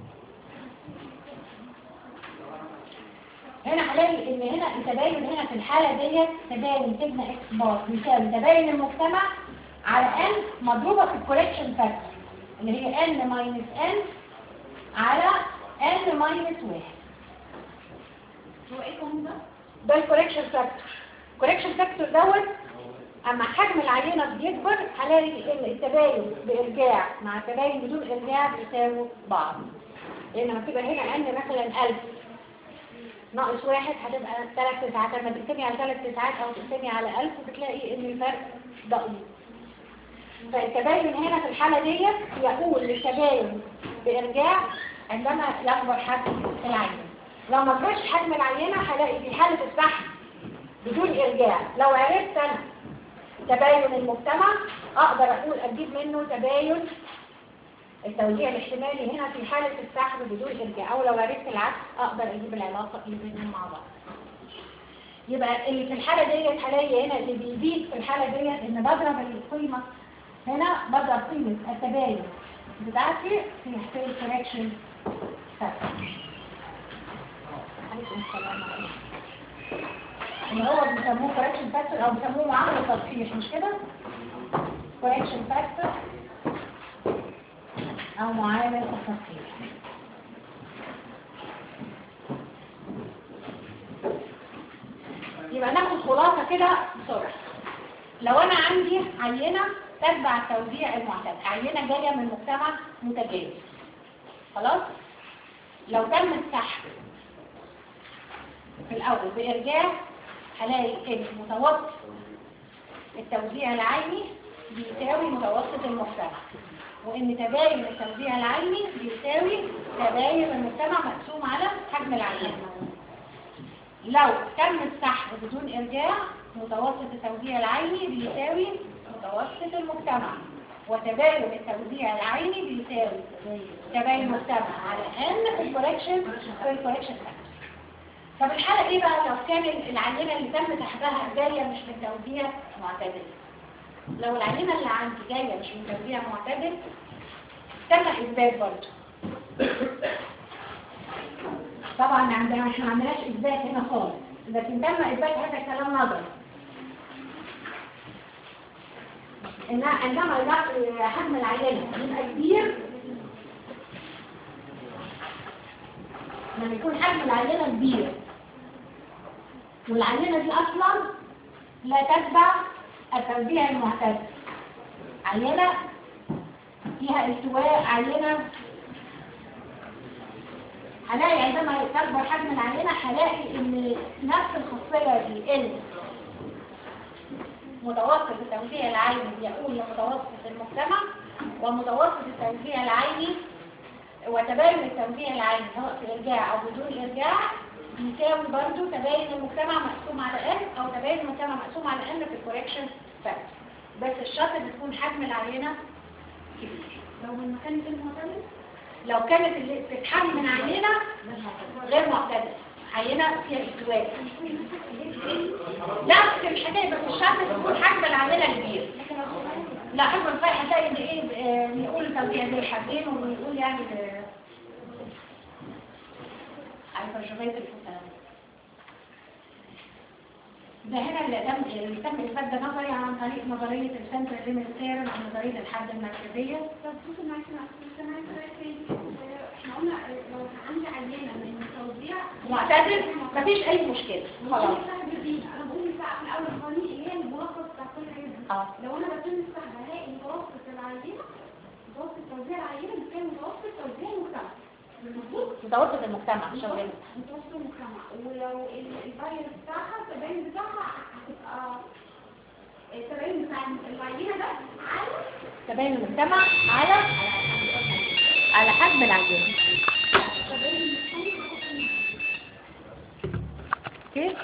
[SPEAKER 2] هنا هلاقي ان هنا التباين هنا في الحالة ديت تباين سيجما اكس بار بيساوي تباين المجتمع على ان مضروبة في الكوريكشن فاكتور اللي هي ان ماينس ان على ان ماينس واحد.
[SPEAKER 1] هو ايه القانون ده؟
[SPEAKER 2] ده الكوريكشن فاكتور. الكوريكشن فاكتور دوت اما حجم العينه بيكبر هلاقي ان التباين بارجاع مع التباين بدون ارجاع بيساووا بعض. لان لما تبقى هنا ان مثلا ألف ناقص واحد هتبقى ثلاث تسعات، لما تقسمي على ثلاث تسعات او تقسمي على ألف بتلاقي ان الفرق ضئيل. فالتباين هنا في الحاله ديت يقول للتباين بارجاع عندما يكبر حجم العينه. لو ما كبرش حجم العينه هلاقي في حاله السحب بدون ارجاع لو عرفت انا تباين المجتمع اقدر اقول اجيب منه تباين التوزيع الاحتمالي هنا في حالة السحب بدون ارجاع، او لو عرفت العكس اقدر اجيب العلاقة اللي بينهم مع بعض. يبقى اللي في الحالة ديت هلاقي هنا اللي بيزيد في الحالة ديت ان بضرب القيمة هنا بضرب قيمة التباين بتاعتي في في الكوريكشن فاكتور. عليكم السلام عليكم. اللي هو بيسموه كوريكشن فاكتور او بيسموه معاملة تصحيح، مش كده؟ كوريكشن فاكتور او معاملة التصحيح. يبقى ناخد خلاصة كده بسرعة. لو انا عندي عينة تتبع التوزيع المعتاد، عينة جاية من مجتمع متجاوز، خلاص؟ لو تم السحب في الاول بارجاع هلاقي ان متوسط التوزيع العيني بيساوي متوسط المجتمع، وان تباين التوزيع العيني بيساوي تباين المجتمع مقسوم على حجم العينة. لو تم السحب بدون ارجاع متوسط التوزيع العيني بيساوي متوسط المجتمع، وتباين التوزيع العيني بيساوي تباين المجتمع على ان في الكوريكشن في الكوريكشن فاكتور. طب الحالة ايه بقى لو كان العينة اللي تم سحبها جاية مش من توزيع معتدل؟ لو العينة اللي عندي جاية مش من توزيع معتدل تم اثبات برضه. طبعا عندنا احنا ما عندناش اثبات هنا خالص، لكن تم اثبات هذا الكلام نظري. ان عندما حجم العينة يبقى كبير، لما يكون حجم العينة كبير والعينة دي اصلا لا تتبع التوزيع المعتدل، عينة فيها التواء، عينة هلاقي عندما يكبر حجم العينة هلاقي ان نفس الخاصية دي ان متوسط التوزيع العيني يقول لمتوسط المجتمع، ومتوسط التوزيع العيني وتباين التوزيع العيني سواء في ارجاع او بدون ارجاع بيساوي برضو تباين المجتمع مقسوم على n او تباين المجتمع مقسوم على n في الكوريكشن فاكتور. بس الشرط بتكون حجم العينة كبير.
[SPEAKER 1] لو من مكان غير معتدل،
[SPEAKER 2] لو كانت اللي بتتحمل من عينة غير معتدل، عينة فيها استواء، لا في الحكاية بس الشرط تكون حجم العينة كبير. لا حجم الفرق هتلاقي ان ايه نقول توزيع زي حاجين ونقول يعني عارفه شغايه الفوتان ده هنا اللي تم اللي تم اثبات ده نظري عن طريق نظريه السنتر ليميت ثيرم او نظريه الحد المركزيه.
[SPEAKER 1] طب بصوا معايا انا عايزه احنا قلنا لو عندي عينه من توزيع
[SPEAKER 2] معتدل مفيش اي مشكله خلاص.
[SPEAKER 1] انا بقول الساعه في الاول القانون اللي هي الملخص بتاع كل حاجه.
[SPEAKER 2] اه
[SPEAKER 1] لو انا بتم السحب هلاقي متوسط العينه متوسط توزيع العينه بيساوي متوسط توزيع المجتمع. مظبوط؟
[SPEAKER 2] متوسط المجتمع شغال
[SPEAKER 1] متوسط المجتمع، ولو الفاريانس بتاعها التباين بتاعها هتبقى التباين بتاع العينه ده على
[SPEAKER 2] تباين المجتمع على على حجم العينه. كيف؟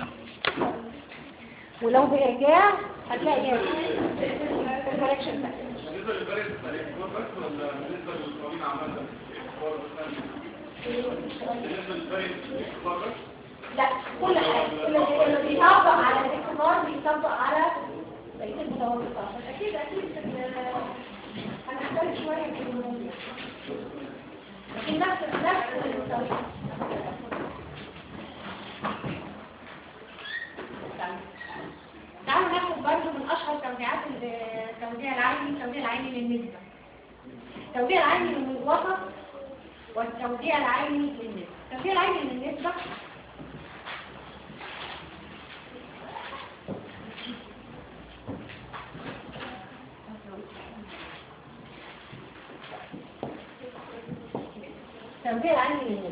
[SPEAKER 2] ولو بإرجاع هتلاقي الكوريكشن ده.
[SPEAKER 4] بالنسبة للفارق بس ولا بالنسبة للقوانين عامة؟ بالنسبة للفارق بس؟
[SPEAKER 2] لا كل حاجة اللي بيطبق على الاختبار بيطبق على بقية المتوسطات. أكيد أكيد هنختلف شوية في الموضوع لكن نفس نفس المتوسط. تعالوا ناخد برضه من اشهر توزيعات التوزيع العيني التوزيع العيني للنسبة. التوزيع العيني للوسط والتوزيع العيني للنسبة. التوزيع العيني للنسبة توزيع العين للنسبة.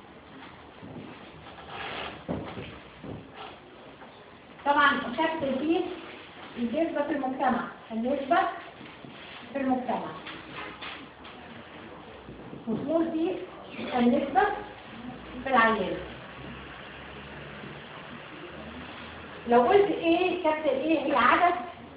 [SPEAKER 2] طبعا شكل البيت النسبة في المجتمع، النسبة في المجتمع. وصول دي النسبة في العيان. لو قلت ايه كابتن ايه هي عدد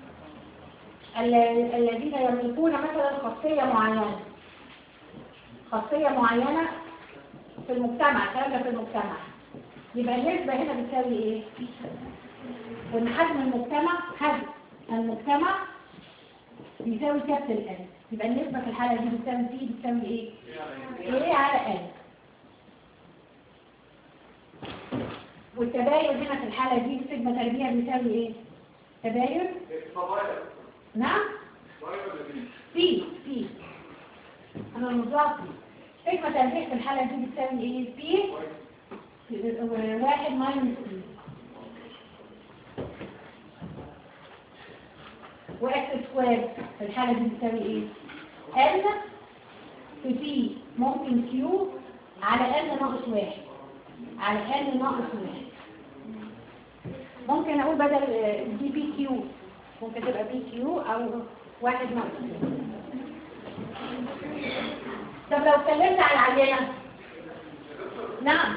[SPEAKER 2] الذين يملكون مثلا خاصية معينة خاصية معينة في المجتمع، كلام في المجتمع، يبقى النسبة هنا بتساوي ايه؟ وان حجم المجتمع حجم المجتمع بيساوي كابتن ان، يبقى النسبة في الحالة دي بتساوي سي بتساوي ايه؟ ايه على ان. والتباين هنا في الحالة دي سيجما تربيع بيساوي ايه؟ تباين؟ نعم؟ سي سي انا الموضوع سي. سيجما تربيع في الحالة دي بتساوي ايه؟ سي واحد ماينس سي. واكس سكوير في الحالة دي بتساوي ايه؟ ان في سي ممكن كيو على ان ناقص واحد على ان ناقص واحد. ممكن اقول بدل دي بي كيو ممكن تبقى بي كيو او واحد ناقص واحد. طب لو اتكلمنا عن العينة. نعم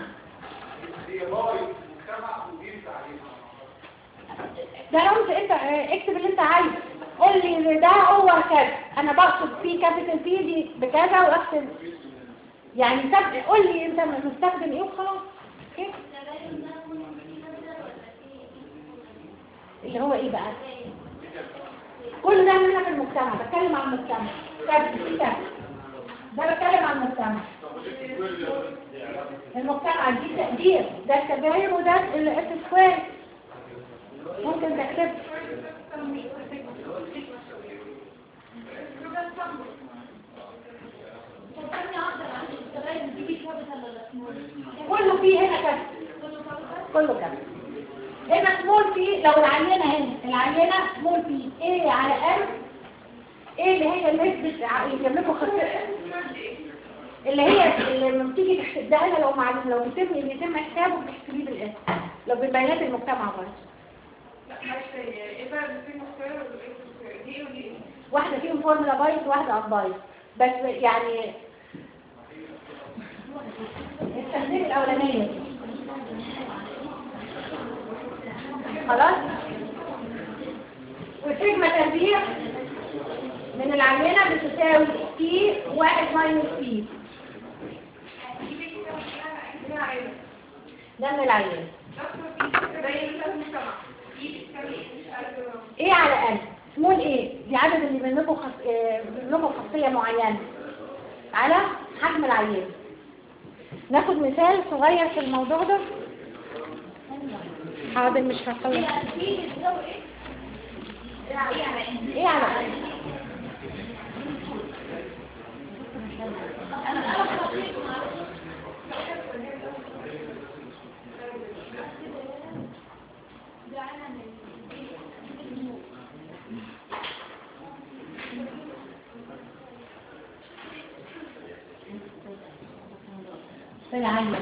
[SPEAKER 2] ده لو انت اكتب اللي انت عايزه، قول لي ده هو كذا، انا بقصد في كابيتال بي دي بكذا واكتب يعني سب... قول لي انت مستخدم ايه وخلاص كده. اللي هو ايه بقى؟ كل ده هنا في المجتمع، بتكلم عن المجتمع. كابيتال ده ده بتكلم عن المجتمع. المجتمع دي تقدير، ده التباين وده الاس سكوير. ممكن تكتب كله فيه هنا كده كله كده هنا سمول فيه. لو العينة هنا العينة سمول فيه ايه على ام، ايه اللي هي النسبة يجمعوا خطة اللي هي اللي لما بتيجي تحسبها لنا لو معلوم لو بتبني اللي يتم حسابه بتحسبيه بالاسم لو ببيانات المجتمع برضه.
[SPEAKER 1] لا ماشي ايه بقى بتسيب مختار دي ايه ودي ايه؟
[SPEAKER 2] واحدة فيهم فورمولا بايت وواحدة ان بايت، بس يعني التخزين الأولانية خلاص. وسيجما تربيع من العينة بتساوي تي واحد ماينس تي. ده من العينة. ايه على ان سمول ايه دي عدد اللي بيملكوا خص... بيملكوا خاصية معينة على حجم العينة. ناخد مثال صغير في الموضوع ده. حاضر مش هقول ايه على ان. في العين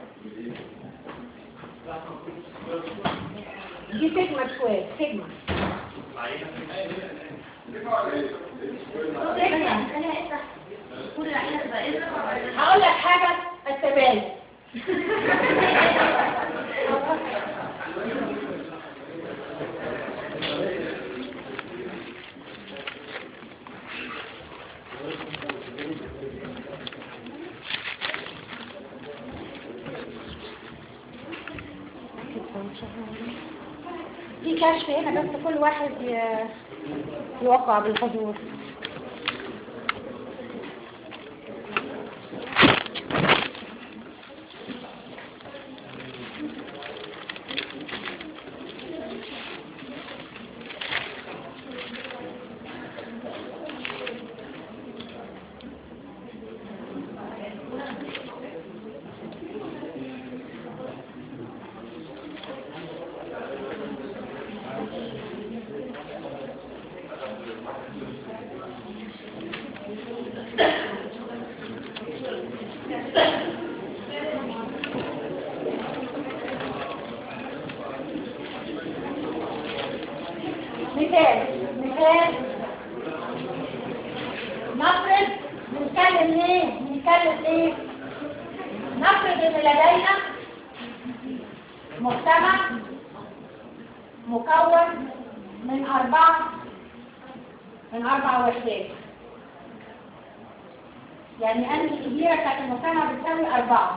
[SPEAKER 2] دي سيجما سكوير سيجما هقول لك حاجة التباين دي كشف هنا بس كل واحد يوقع بالحضور. مثال مثال نفرض بنتكلم ليه بنتكلم ليه نفرض ان لدينا مجتمع مكون من أربعة من أربع وحدات. يعني أن الكبيرة بتاعت المجتمع بتساوي أربعة.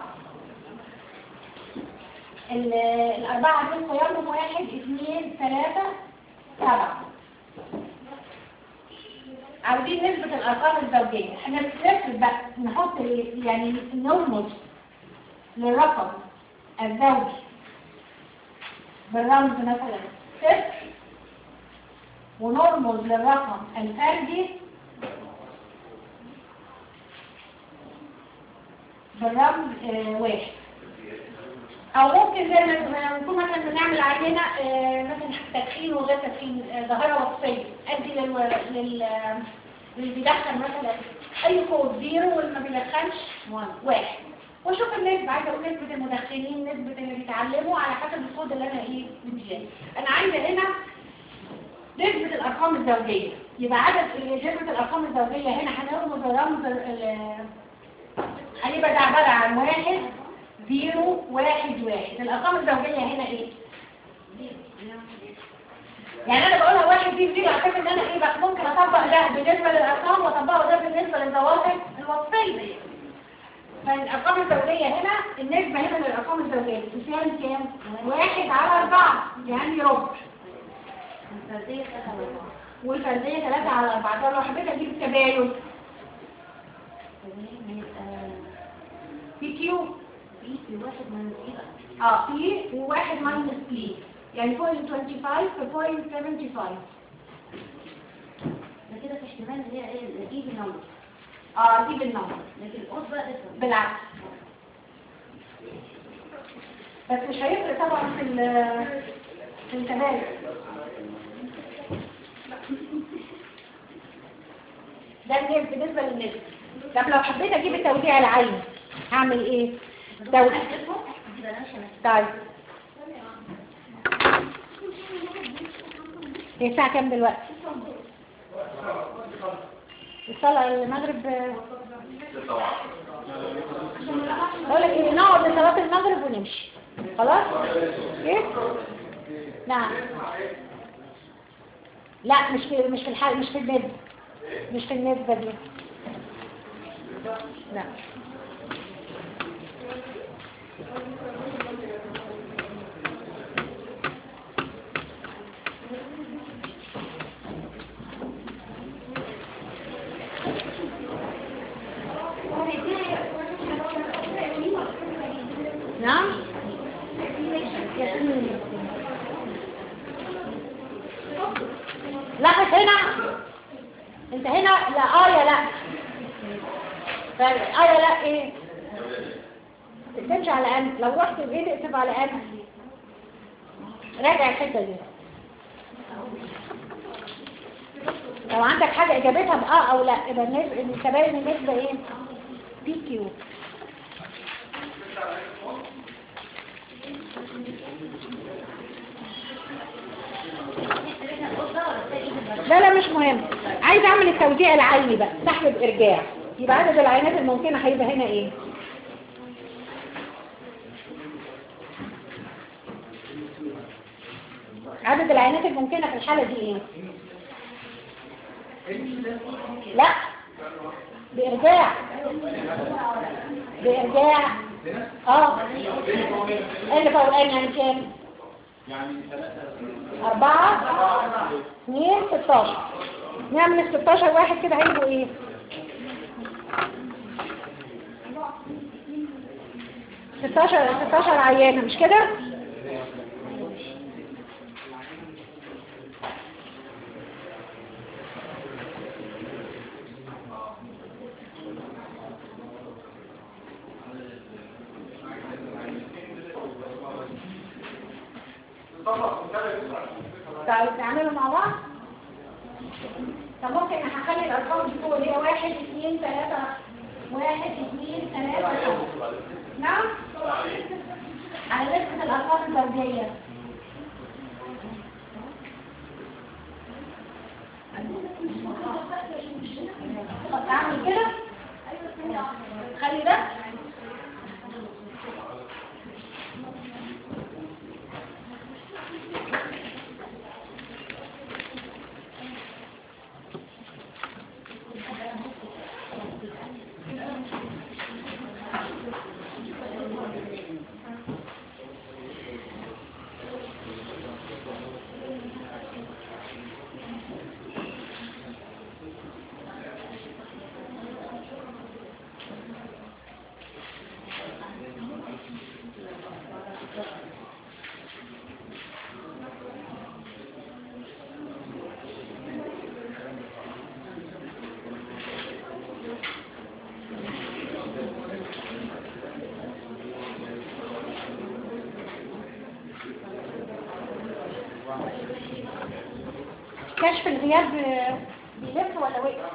[SPEAKER 2] الأربعة دول قيمهم واحد اثنين ثلاثة سبعة. عاوزين نثبت الأرقام الزوجية. احنا بنثبت بقى نحط يعني نرمز للرقم الزوجي بالرمز مثلا صفر، ونرمز للرقم الفردي بالرمز آه واحد. او ممكن زي ما نكون مثلا بنعمل عينه آه مثلا تدخين وغير تدخين آه ظاهره وصفيه ادي لل لل اللي بيدخن مثلا اي كود زيرو واللي ما بيدخنش واحد، واشوف النسبه. عايزه اقول نسبه المدخنين نسبه اللي بيتعلموا على حسب الكود اللي انا ايه مدياه. انا عايزه هنا نسبه الارقام الزوجيه. يبقى عدد نسبه الارقام الزوجيه هنا هنرمز الرمز هيبقى ده عباره عن واحد زيرو واحد واحد. الارقام الزوجيه هنا ايه؟ يعني انا بقولها واحد زيرو زيرو عشان ان انا ايه بقى ممكن اطبق ده بالنسبه للارقام واطبقه ده بالنسبه للظواهر الوصفيه. فالارقام الزوجيه هنا النسبه هنا للارقام الزوجيه تساوي كام؟ واحد على أربعة يعني ربع.
[SPEAKER 3] الفردية ثلاثة على أربعة.
[SPEAKER 2] والفرديه ثلاثة على أربعة. طب لو حبيت اجيب التباين في كيو
[SPEAKER 3] في في واحد من الإيه
[SPEAKER 2] اه في وواحد ماينس بي يعني بوينت خمسة وعشرين في بوينت سبعة وسبعين.
[SPEAKER 3] ده كده في احتمال اللي هي ايه الايفن نمبر.
[SPEAKER 2] اه دي بالنمبر
[SPEAKER 3] لكن الأوت بقى لسه
[SPEAKER 2] بالعكس. بس مش هيفرق طبعا في في التباين. ده النسبة بالنسبة للنسبة. طب لو حبيت اجيب التوزيع العيني هعمل ايه؟ توزيع طيب هي الساعة كام دلوقتي؟ الصلاة المغرب بقول لك ايه نقعد لصلاة المغرب ونمشي خلاص؟ ايه؟ نعم لا مش في مش في الحال مش في النسبة مش في النسبة دي لا. نعم ياسمين لاحظ هنا انت هنا لا اه يا لا اه يا لا ايه تمشي على ان لو رحت بايدي اكتب على ان راجع الحته دي. لو عندك حاجه اجابتها باه او لا يبقى التباين النسبه ايه بي كيو. لا لا مش مهم. عايز اعمل التوزيع العيني بقى سحب بارجاع. يبقى عدد العينات الممكنه هيبقى هنا ايه؟ عدد العينات الممكنه في الحاله دي ايه؟ لا بارجاع بارجاع اه اللي فوقاني يعني كام؟ أربعة اثنين ستاشر. نعمل ستاشر واحد كده هيبقوا ايه؟ ستاشر ستاشر عيانة مش كده؟ طيب نعمله مع بعض. طب ممكن هخلي الارقام دي فوق اللي هي واحد اثنين ثلاثة واحد اثنين ثلاثة. نعم على نسبة الارقام الزوجية. اعمل كده خلي ده كشف الغياب بيلف ولا وقف؟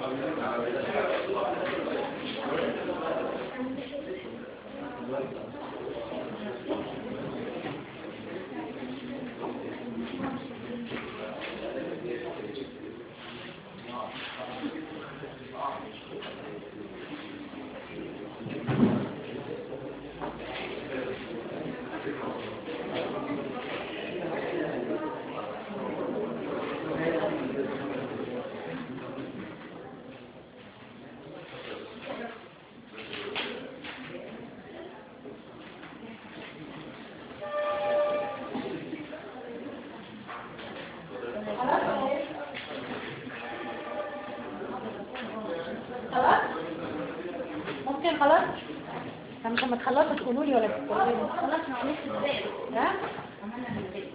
[SPEAKER 2] خلاص مش لما تخلصوا تقولوا لي ولا تقولوا لي
[SPEAKER 3] خلاص ما عملتش ازاي
[SPEAKER 2] ها
[SPEAKER 3] عملنا بالبيت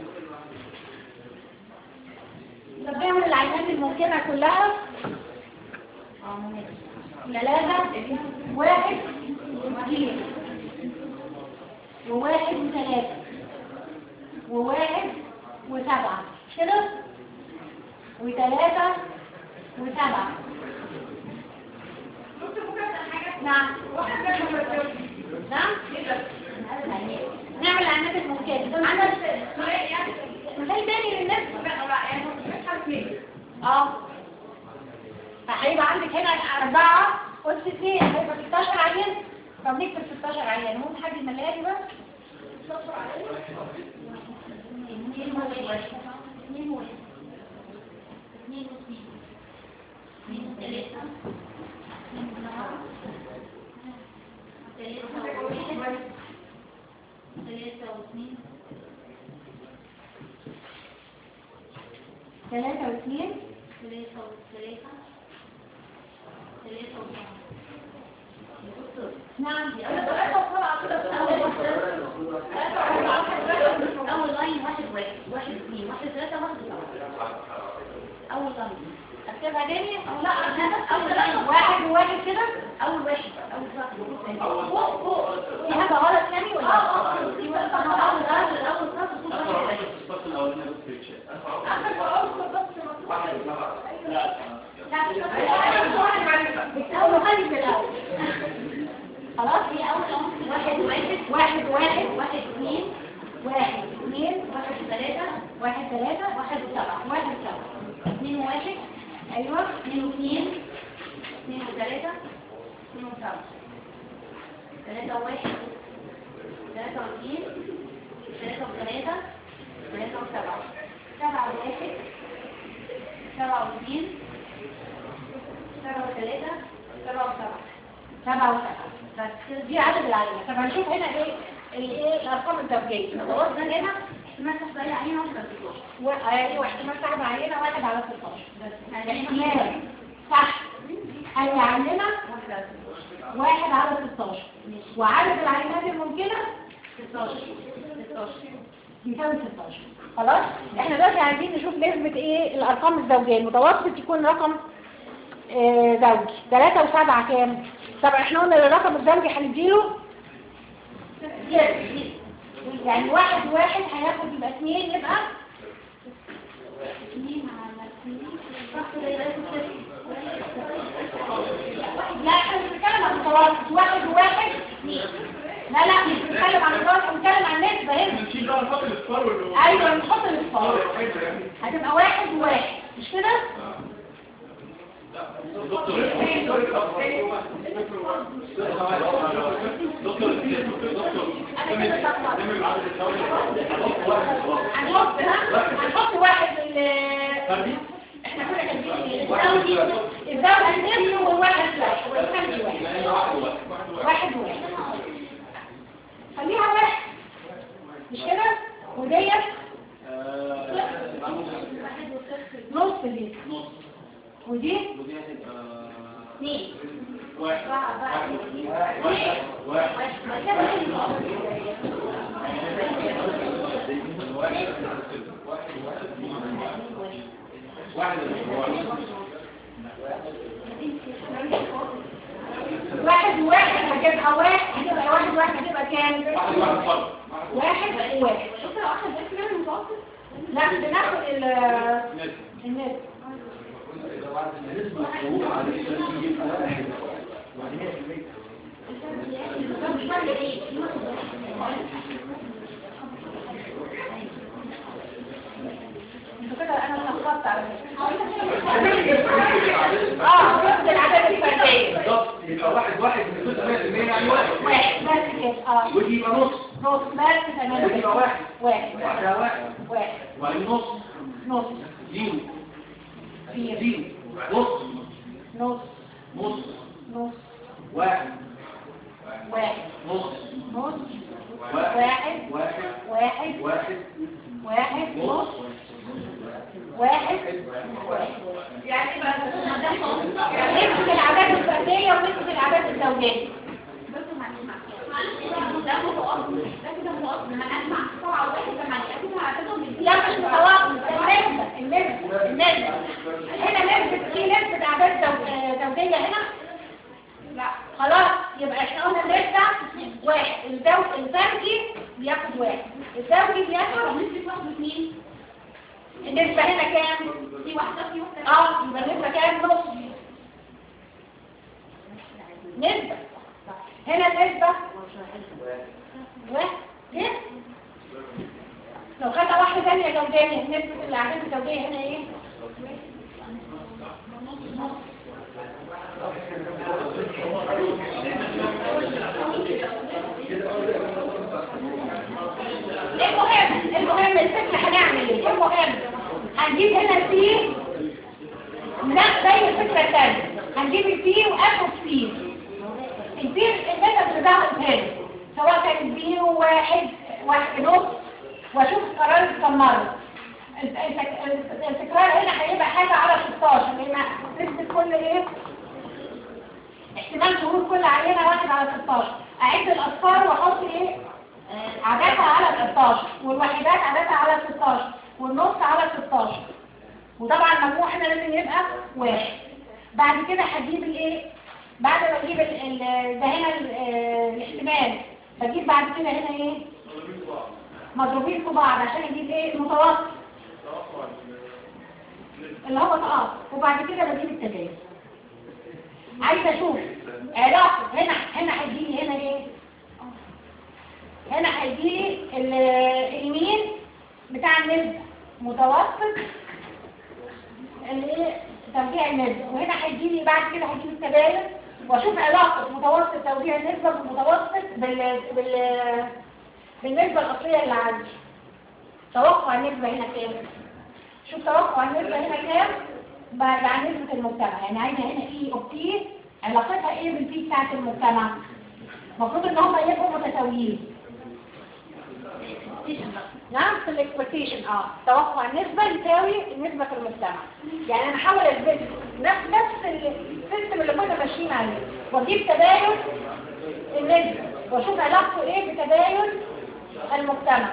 [SPEAKER 2] طب نعمل العينات الممكنه كلها
[SPEAKER 3] اه ممكن
[SPEAKER 2] ثلاثة واحد واثنين وواحد وثلاثة وواحد وسبعة كده وثلاثة وسبعة نعم نعم نعمل العينات الممكنة عندك مثال تاني للناس اه فهيبقى عندك هنا أربعة قلت اثنين هيبقى ستاشر عيان فبنكتب ستاشر عيان ممكن حد يمليها لي بس
[SPEAKER 3] اثنين واحد اثنين واحد اثنين واثنين اثنين وثلاثة اثنين وسبعة ثلاثة وواحد ثلاثة واثنين
[SPEAKER 2] ثلاثة واثنين
[SPEAKER 3] ثلاثة وثلاثة ثلاثة وسبعة
[SPEAKER 2] نعم
[SPEAKER 3] أول لاين واحد واحد واحد اثنين واحد ثلاثة واحد سبعة أول لاين
[SPEAKER 2] اكتبها تاني
[SPEAKER 3] أو لا أول لاين
[SPEAKER 2] واحد وواحد كده
[SPEAKER 3] أول واحد أول واحد
[SPEAKER 2] فوق فوق في حاجة غلط تاني ولا
[SPEAKER 3] اه اه في واحد أول لاين الأول خط صوت واحد
[SPEAKER 4] الصف الاولاني بس في الشات
[SPEAKER 2] أول خلي في الأول خلاص
[SPEAKER 3] في أول واحد واحد
[SPEAKER 2] واحد واحد
[SPEAKER 3] واحد اثنين
[SPEAKER 2] واحد اثنين
[SPEAKER 3] واحد ثلاثة
[SPEAKER 2] واحد ثلاثة
[SPEAKER 3] واحد سبعة
[SPEAKER 2] واحد سبعة
[SPEAKER 3] اثنين واحد
[SPEAKER 2] أيوة
[SPEAKER 3] اثنين واثنين اثنين وثلاثة اثنين وسبعة ثلاثة وواحد ثلاثة واثنين ثلاثة وثلاثة ثلاثة وسبعة سبعة وواحد سبعة واثنين سبعة وثلاثة سبعة وسبعة
[SPEAKER 2] سبعة وسبعة بس دي عدد العينة. طب هنشوف هنا ايه الايه الارقام الزوجيه
[SPEAKER 3] خلاص ده هنا احتمال تحصل عليه عينة واحدة ستاشر
[SPEAKER 2] ايوه احتمال سحب عينه واحد على ستاشر
[SPEAKER 3] بس
[SPEAKER 2] احتمال صح هي عندنا واحد على ستاشر وعدد العينات الممكنه
[SPEAKER 3] ستاشر ستاشر
[SPEAKER 2] يساوي ستاشر. خلاص احنا دلوقتي عايزين نشوف نسبه ايه الارقام الزوجيه المتوسط يكون رقم آه زوجي ثلاثة وسبعة كام؟ طب احنا قلنا الرقم الزوجي هنديله يعني واحد واحد هياخد يبقى اثنين يبقى
[SPEAKER 3] اثنين على اثنين صح ده يبقى صفر
[SPEAKER 2] لا احنا مش بنتكلم عن التوسط واحد وواحد لا لا مش بنتكلم عن التوسط بنتكلم عن النسبة هنا
[SPEAKER 4] نشيل بقى نحط الاصفار ولا
[SPEAKER 2] ايوه نحط الاصفار هتبقى واحد وواحد مش كده؟
[SPEAKER 4] دكتور دكتور دكتور
[SPEAKER 2] هنحط هنحط واحد احنا كنا كاتبين الزوجي الزوجي نفسه والواحد واحد والخمسي واحد واحد واحد خليها واحد مش كده؟ وديت نص دي ودي اثنين
[SPEAKER 4] واحد واحد
[SPEAKER 2] واحد واحد هتبقى واحد هتبقى واحد واحد هتبقى كام؟ واحد واحد
[SPEAKER 1] شكرا واحد بس كده المتوسط.
[SPEAKER 2] لا بناخد ال الناس انتوا كده انا اتلخبطت على اه نفس العدد الفرديه
[SPEAKER 4] بالظبط يبقى واحد واحد من كل مية في المية يعني واحد
[SPEAKER 2] واحد بس كده اه
[SPEAKER 4] ودي يبقى نص
[SPEAKER 2] نص بس تمام
[SPEAKER 4] ودي يبقى واحد
[SPEAKER 2] واحد
[SPEAKER 4] واحدة واحد
[SPEAKER 2] واحد
[SPEAKER 4] وبعدين نص
[SPEAKER 2] نص
[SPEAKER 4] زيرو
[SPEAKER 2] زيرو
[SPEAKER 4] زيرو نص
[SPEAKER 2] نص
[SPEAKER 4] نص
[SPEAKER 2] نص
[SPEAKER 4] واحد
[SPEAKER 2] واحد
[SPEAKER 4] نص
[SPEAKER 2] نص
[SPEAKER 4] واحد
[SPEAKER 2] واحد
[SPEAKER 4] واحد
[SPEAKER 2] واحد
[SPEAKER 4] واحد
[SPEAKER 2] واحد
[SPEAKER 4] نص
[SPEAKER 2] نص واحد
[SPEAKER 1] يعني بقى
[SPEAKER 2] نمسك العادات الفردية ونمسك العادات الزوجية
[SPEAKER 1] بس معلش معلش ده متوسط ده كده متوسط لما اسمع سبعة وواحد ثمانية اكيد هعتبرهم من
[SPEAKER 2] لا مش متوقف النسبة النسبة النسبة هنا نسبة في نسبة عادات زو- زوجية هنا
[SPEAKER 1] لا
[SPEAKER 2] خلاص يبقى احنا قلنا النسبة واحد الزوج الزوجي بياخد واحد الزوجي بياخد
[SPEAKER 1] نسبة واحد واثنين
[SPEAKER 2] النسبة هنا كام؟
[SPEAKER 1] في واحدة في واحدة
[SPEAKER 2] اه يبقى النسبة كام؟ نص نسبة هنا النسبة واحد ليه؟ لو خدنا واحدة ثانية زوجية نسبة الأعداد الزوجية هنا ايه؟ المهم المهم الفكرة هنعمل ايه؟ المهم هنجيب هنا الفي نفس زي الفكرة الثانية هنجيب الفي واخد فيه الفي النسب بتاعها هنا سواء كان الفي واحد واحد نص واشوف القرار التمرد التكرار هنا هيبقى حاجة على ستاشر لان نسبة كل ايه احتمال ظهور كل عينة واحد على ستاشر اعد الاصفار واحط ايه عددها على ستاشر والوحدات عددها على ستاشر والنص على ستاشر وطبعا المجموع هنا لازم يبقى واحد بعد كده هجيب الايه بعد ما اجيب ال- ال- ده هنا ال- آه، الاحتمال بجيب بعد كده هنا ايه مضروبين في بعض عشان اجيب ايه المتوسط اللي هو تقاط وبعد كده بجيب التجاوز عايزه اشوف علاقه هنا هنا هيجيلي هنا ايه هنا هيجيلي ال- اليمين بتاع النسبه متوسط اللي ايه توزيع النسبه وهنا هيجيلي بعد كده هجيب التباين واشوف علاقه متوسط توزيع النسبه بالمتوسط بال بال بالنسبه الاصليه اللي عندي توقع النسبه هنا كام شوف توقع النسبه هنا كام بعد عن نسبه المجتمع يعني عايزه هنا اي او بي علاقتها ايه بالبي بتاعت المجتمع المفروض ان هم يبقوا متساويين نعم في الاكسبكتيشن اه توقع النسبة يساوي النسبة في المجتمع يعني انا احاول اثبت نفس نفس السيستم اللي كنا ماشيين عليه واجيب تباين النسبة واشوف علاقته ايه بتباين المجتمع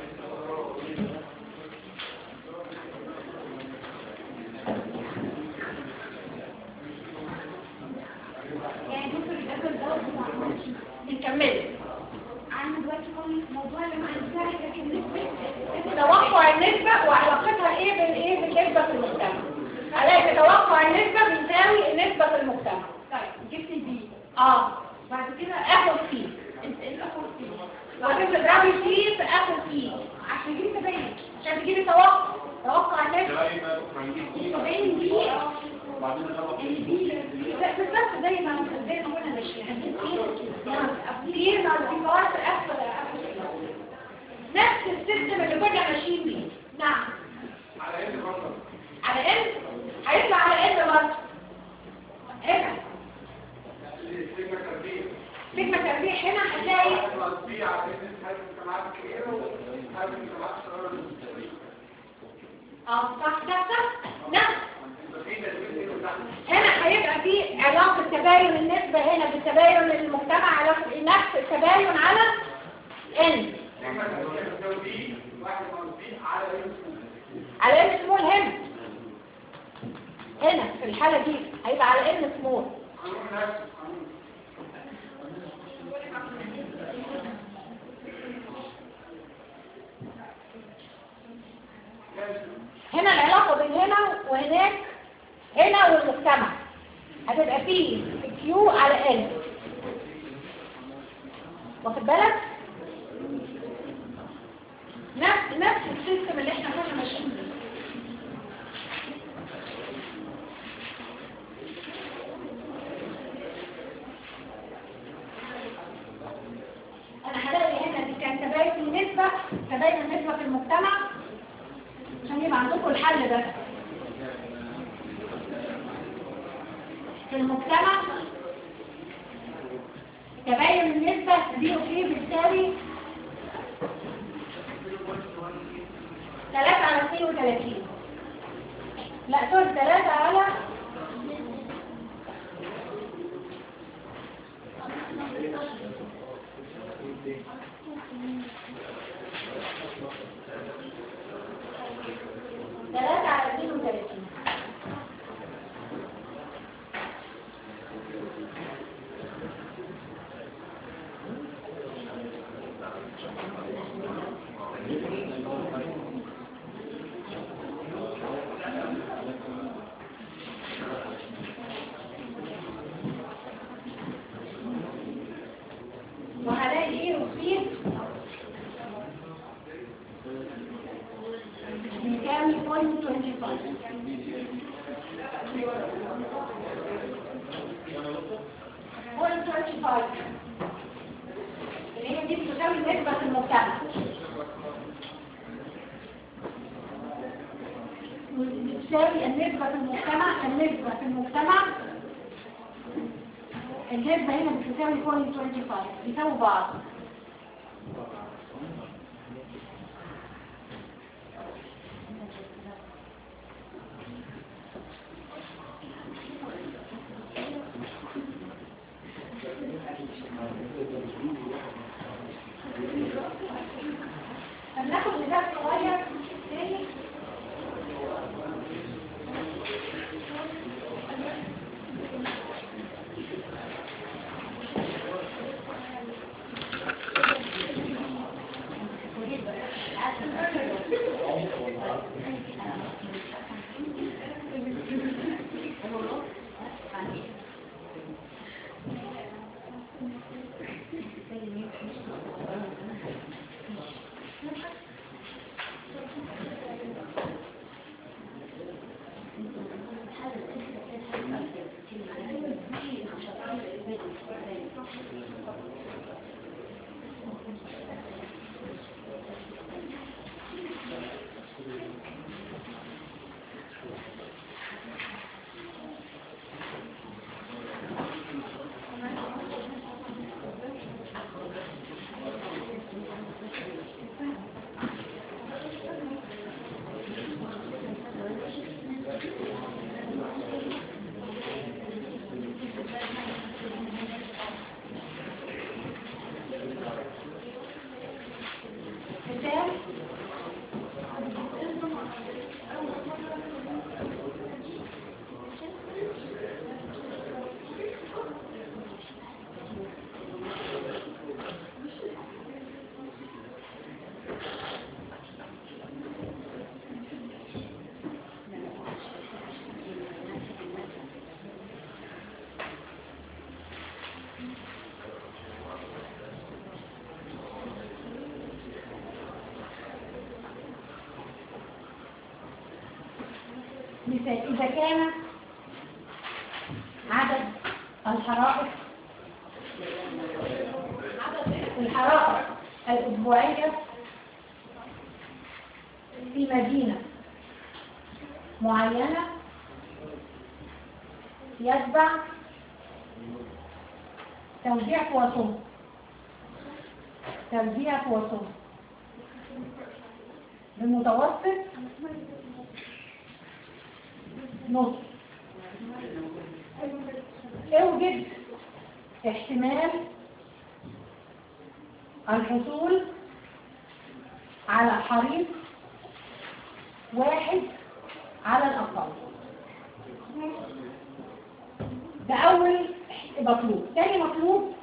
[SPEAKER 1] يعني دكتور الأجل ده
[SPEAKER 2] نكمل
[SPEAKER 1] عن دلوقتي خالص موضوع لما عندنا لكن نسبة
[SPEAKER 2] توقع النسبة وعلاقتها ايه بالايه بالنسبة في المجتمع عليك توقع النسبة بيساوي النسبة في المجتمع
[SPEAKER 1] طيب جبت البي
[SPEAKER 2] اه
[SPEAKER 1] بعد كده
[SPEAKER 2] اخد فيه
[SPEAKER 1] الاخر فيه
[SPEAKER 2] وهتبقى تضربي فيه في اخد فيه
[SPEAKER 1] عشان اجيب تبين
[SPEAKER 2] عشان تجيبي توقع توقع الناس
[SPEAKER 4] دايما هنجيب
[SPEAKER 1] سبعين دي
[SPEAKER 4] وبعدين نضرب
[SPEAKER 2] بالظبط زي ما زي ما قلنا ماشي هنجيب فيه في مرتبات أكثر نفس السيستم اللي كنا ماشيين بيه. نعم
[SPEAKER 4] على ايه برضه؟
[SPEAKER 2] على ان هيطلع على ان برضه هنا
[SPEAKER 4] السيجما تربيه
[SPEAKER 2] سيجما تربيع هنا هتلاقي
[SPEAKER 4] تربيه على ان هذه الجماعات كبيره وهذه الجماعات صغيره.
[SPEAKER 2] اه صح ده صح نعم.
[SPEAKER 4] في تدريب
[SPEAKER 2] هنا هيبقى في علاقة تباين النسبة هنا بالتباين للمجتمع علاقة نفس التباين على ان
[SPEAKER 4] سيجما تربيه واحد تربيه على ان
[SPEAKER 2] على ان سمول هنا هنا في الحالة دي هيبقى على ان سمول.
[SPEAKER 4] قانون نفسه قانون
[SPEAKER 2] هنا العلاقة بين هنا وهناك هنا والمجتمع هتبقى فيه كيو على ان واخد بالك نفس نفس السيستم اللي احنا كنا ماشيين بيه. انا هلاقي هنا دي كان تباين النسبة تباين النسبة في المجتمع عشان يبقى عندكم الحل ده في المجتمع تباين النسبة دي اوكي بالتالي ثلاثة على اثنين وثلاثين لا سوري ثلاثة على ثلاثة على اثنين وثلاثين وهلاقي ايه وفيه بيساوي بوينت خمسة وعشرين بوينت خمسة وعشرين اللي هي دي بتساوي نسبة في المجتمع بتساوي النسبة في المجتمع النسبة في المجتمع النسبة هنا بتساوي بوينت خمسة وعشرين بيساوي بعض. هناخد مثال صغير تاني مثال إذا كان عدد الحرائق الحرائق الأسبوعية في مدينة معينة يتبع توزيع فواتون توزيع فواتون بمتوسط نص. اوجد احتمال الحصول على حريق واحد على الأقل. ده أول مطلوب. تاني مطلوب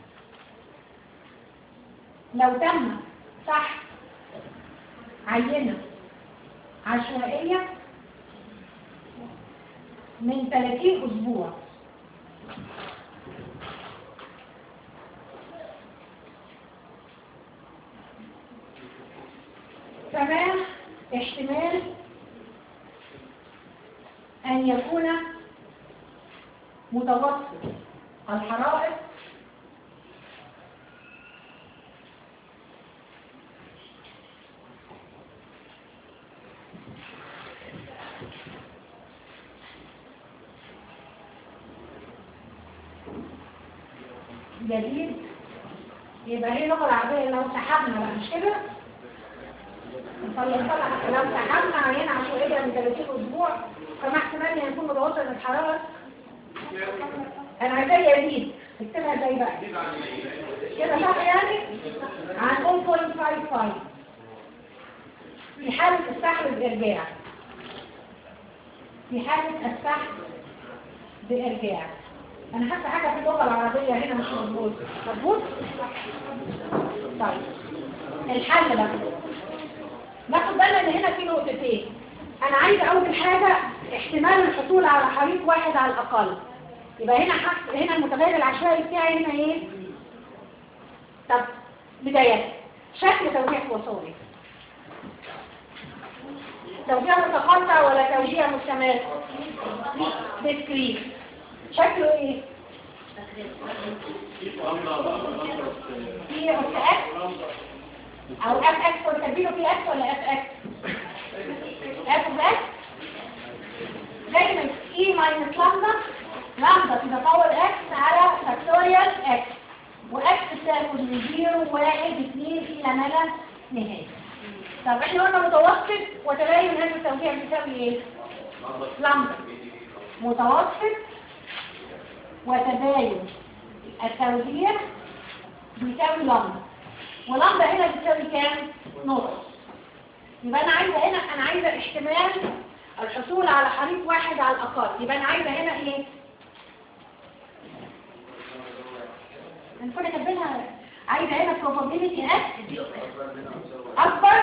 [SPEAKER 2] لو تم سحب عينة عشوائية من ثلاثين أسبوع فما احتمال أن يكون متوسط الحرائق جديد؟ يبقى هي اللغة العربية لو سحبنا بقى مش كده؟ لو سحبنا عينة عشوائية من ثلاثين أسبوع فما احتمال أن يكون متوسط الحرارة؟ أنا عايزاه جديد. اكتبها ازاي بقى؟ كده صح يعني؟ عن صفر فاصلة خمسة خمسة في حالة السحب بإرجاع. في حالة السحب بإرجاع. أنا حاسة حاجة في اللغة العربية هنا مش مظبوط. مظبوط؟ طيب. الحل بقى. ناخد بالنا إن هنا في نقطتين. أنا عايزة أول حاجة احتمال الحصول على حريق واحد على الأقل. يبقى هنا حق... هنا المتغير العشوائي بتاعي هنا إيه؟ طب بداية شكل توزيع فواتوري. توزيع متقطع ولا توزيع مستمر؟ ديسكريت. شكله ايه؟ في اف اكس او اف اكس وتكبيره في اكس ولا اف اكس؟ اف اكس دايما اي ماينس لامدا لامدا في باور اكس على فاكتوريال اكس واكس تساوي من زيرو واحد اثنين الى ما لا نهايه. طب احنا قلنا متوسط وتباين هذا التوزيع بيساوي ايه؟ لامدا. متوسط وتباين التوزيع بيساوي لامدا. ولامدا هنا بتساوي كام؟ نص. يبقى انا عايزه هنا انا عايزه احتمال الحصول على حريق واحد على الاقل. يبقى انا عايزه هنا ايه؟ هنكون كاتبينها. عايزه هنا probability x اكبر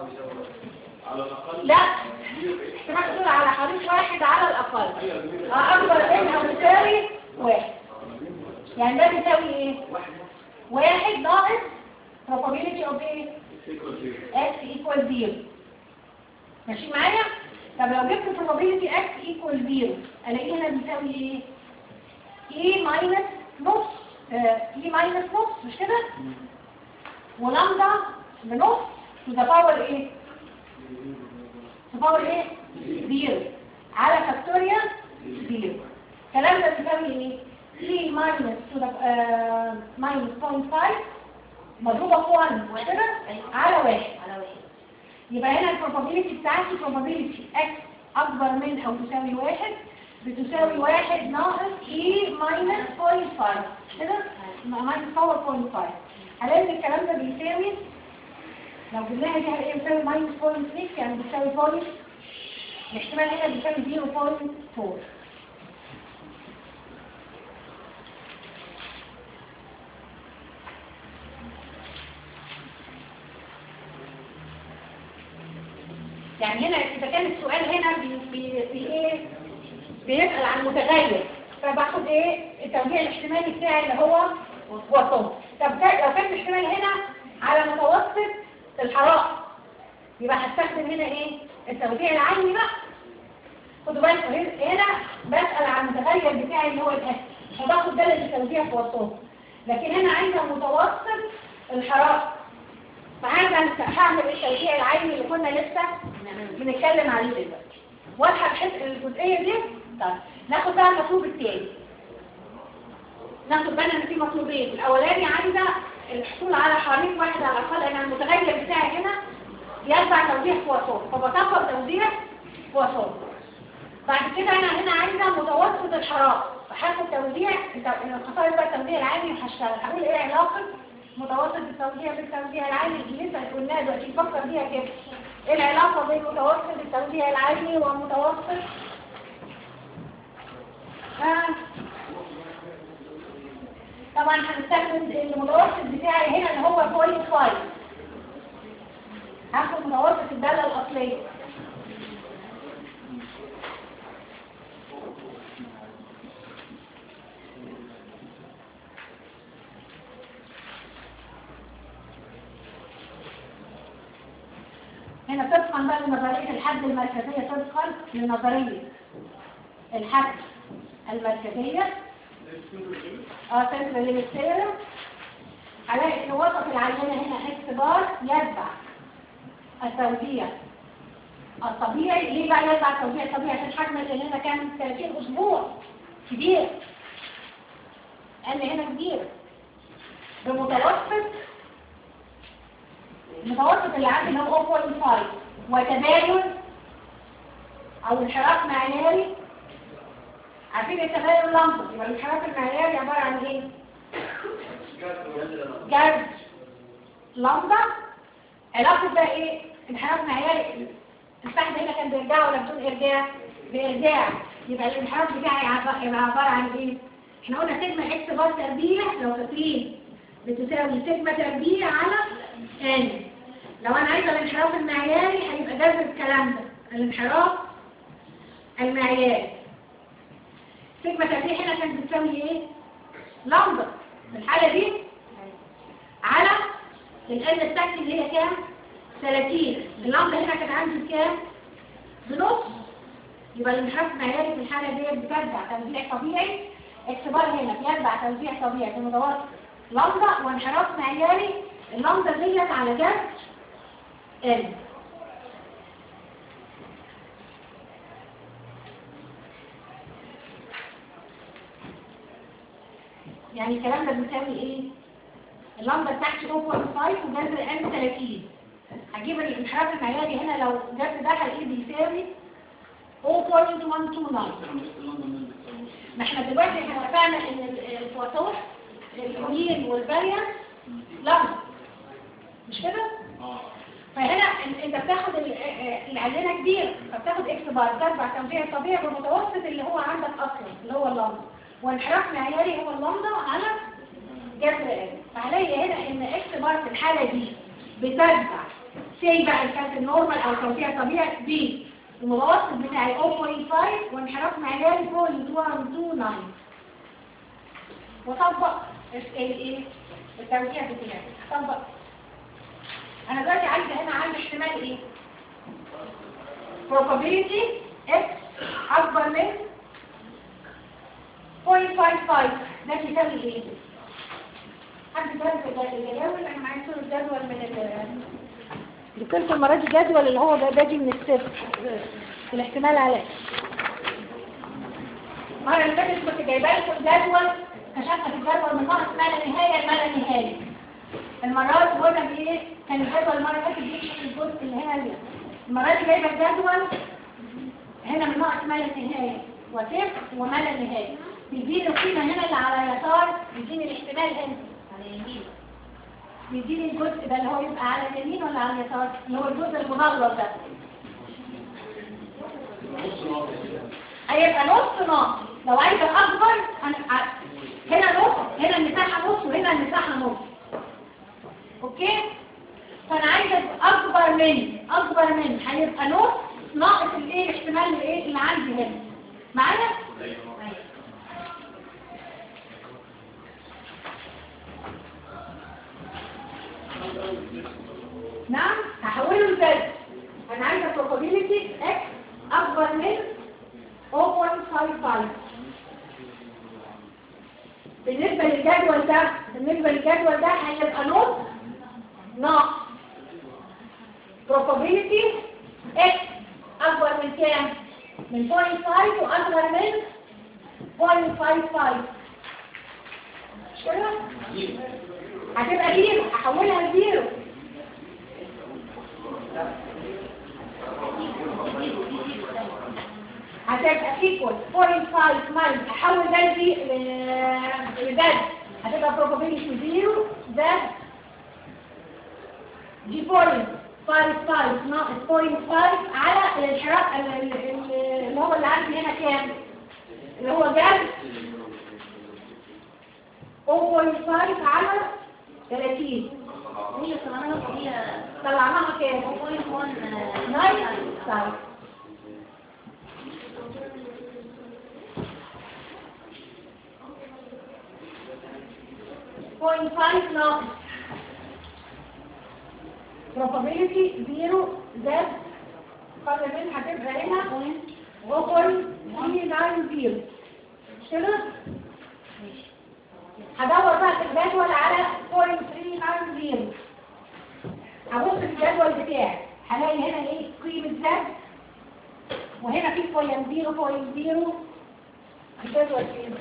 [SPEAKER 2] لا احتمال الحصول على حريق واحد على الاقل اكبر من او يساوي واحد. يعني ده بيساوي ايه؟ واحد ناقص probability of ايه؟ x equal zero. ماشي معايا؟ طب لو جبت probability x equal zero الاقيه هنا بيساوي ايه؟ e minus نص e minus نص مش كده؟ ولامدا بنص to the power ايه؟ to the power ايه؟ zero على فاكتوريال zero. الكلام ده بيساوي ايه؟ e minus to the uh, minus zero point five مضروبة في واحد كده على واحد. يبقى هنا البروبابيلتي بتاعتي probability x أكبر من أو تساوي واحد بتساوي واحد ناقص e minus zero point five كده minus power zero point five. هلاقي الكلام ده بيساوي لو قلناها دي هلاقيها بيساوي minus zero point six يعني بيساوي point الاحتمال هنا بيساوي zero point four. يعني هنا إذا كان السؤال هنا بي بي بي إيه بيسأل عن متغير فباخد إيه التوزيع الاحتمالي بتاعي اللي هو وسط. طب لو كان الاحتمال هنا على متوسط الحرارة يبقى هستخدم هنا إيه التوزيع العيني بقى.
[SPEAKER 5] خدوا بالكم هنا بسأل عن المتغير بتاعي اللي هو الاكل، فباخد ده للتوزيع في وسطهم. لكن هنا عايزه متوسط الحراره، فعايزه هعمل التوزيع العيني اللي كنا لسه بنتكلم عليه دلوقتي. واضحه الحته الجزئيه دي؟ طيب ناخد بقى المطلوب الثاني. ناخد بالنا ان في مطلوبين. الاولاني عايزه الحصول على حريق واحد على الاقل، لان المتغير بتاعي هنا يتبع توزيع في وسط، فبطبق توزيع في وسط. بعد كده انا هنا عايزه متوسط الحراره، فهاخد توزيع الخصائص بقى التوزيع العالي وهشتغل. هقول ايه علاقه متوسط التوزيع بالتوزيع العالي اللي لسه قلناها دلوقتي، نفكر فيها كده. ايه العلاقه بين متوسط التوزيع العالي ومتوسط آه. طبعا هنستخدم المتوسط بتاعي هنا اللي هو بوينت فايف. هاخد متوسط الداله الاصليه. هنا طبقا بقى لنظريه الحد المركزيه، طبقا لنظريه الحد المركزيه اه سنترال ليميتير، هلاقي ان وسط العينه هنا اكس بار يتبع التوزيع الطبيعي. ليه بقى يتبع التوزيع الطبيعي؟ عشان حجم اللي هنا كان ثلاثين اسبوع، كبير، لان هنا كبير. بمتوسط المتوسط اللي عندي اللي هو صفر فاصلة خمسة، وتباين او انحراف معياري. عارفين التباين اللمبه؟ يبقى الانحراف المعياري عباره عن ايه؟ جذر لمبه. علاقه بقى ايه؟ انحراف معياري الفحم هنا كان بيرجع ولا بدون ارجاع؟ بارجاع. يبقى الانحراف بتاعي يبقى عباره عن ايه؟ احنا قلنا سيجما اكس بار تربيع لو فاكرين بتساوي سيجما تربيع على ان. لو انا عايزه الانحراف المعياري هيبقى جذر الكلام ده، الانحراف المعياري. سيجما تربيع هنا كانت بتساوي ايه؟ لمبه في الحاله دي على الان بتاعتي اللي هي كام؟ ثلاثين. اللمبه هنا كانت عندي بكام؟ بنص. يبقى الانحراف المعياري في الحاله دي بتتبع توزيع طبيعي. اكس بار هنا بيتبع توزيع طبيعي في متوسط لمبه، وانحراف معياري اللمبه ديت على جذر ال. يعني الكلام ده بيساوي ايه؟ اللمبه بتاعتي صفر فاصلة خمسة وجذر ال ثلاثين. هجيب الانحراف المعياري هنا لو الجذر ده هلاقيه بيساوي صفر فاصلة واحد اثنين تسعة. ما احنا دلوقتي احنا اتفقنا ان الفواتور اليمين والبارية لمبه، مش كده؟ فهنا انت بتاخد العينه كبيره، فبتاخد اكس بار تتبع توزيع طبيعي بالمتوسط اللي هو عندك اصلا اللي هو اللمبه، وانحراف معياري هو اللمبه على جذر ال. فهلاقي هنا ان اكس بار في الحاله دي بتتبع سي بقى كانت النورمال او توزيع طبيعي ب المتوسط بتاعي صفر فاصلة خمسة وانحراف معياري صفر فاصلة واحد اثنين تسعة، وطبق الايه التوزيع بتاعي. طبق انا دلوقتي عايزه هنا عندي احتمال ايه؟ probability x اكبر من صفر فاصلة خمسة ده بيساوي ايه؟ حد جاب الجدول؟ انا معايا صوره جدول من ال جبت لكم المره دي جدول اللي هو ده باجي من الصفر الاحتمال عليه. المره اللي فاتت كنت جايبه لكم جدول كشفت الجدول من ناقص ما لا نهايه لما لا نهايه. المرات دي قلنا بايه؟ كان الجدول المره اللي فاتت بيشرح الجزء اللي هنا دي. المره دي جايبه الجدول هنا من ناقص ما لا نهايه وصفر وما لا نهايه. بيديني القيمه هنا اللي على يسار، بيديني الاحتمال هنا على اليمين، بيديني الجزء ده اللي هو يبقى على اليمين ولا على اليسار، اللي هو الجزء المغلط ده هيبقى نص ناقص. لو عايزه اكبر هنا نص، هنا المساحه نص وهنا المساحه نص. اوكي؟ فانا عايزه اكبر من اكبر من هيبقى نص ناقص الايه الاحتمال الايه اللي عندي هنا. معايا؟ نعم هحوله لزد. انا عايزه probability x اكبر من صفر فاصلة خمسة خمسة. بالنسبة للجدول ده بالنسبة للجدول ده هيبقى نص ناقص probability x أكبر من كام؟ من صفر فاصلة خمسة وأصغر من صفر فاصلة خمسة. مش كده؟ هتبقى زيرو، هحولها لزيرو. هتبقى equal صفر فاصلة خمسة minus احول ده لزد، هتبقى probability زيرو زد دي صفر فاصلة خمسة ناقص صفر فاصلة خمسة على الانحراف اللي هو اللي عندي هنا كام؟ اللي هو جد صفر فاصلة خمسة على ثلاثين.
[SPEAKER 3] هي طلعناها هي
[SPEAKER 5] طلعناها كام؟
[SPEAKER 3] صفر فاصلة
[SPEAKER 5] تسعة. صفر فاصلة خمسة ناقص probability زيرو زد قبل من هتبقى هنا صفر فاصلة ثلاثة تسعين. مش كده؟ هدور بقى في الجدول على صفر فاصلة ثلاثة تسعين. هبص في الجدول بتاعي هلاقي هنا ايه قيمة زد وهنا في صفر صفر صفر الجدول فين؟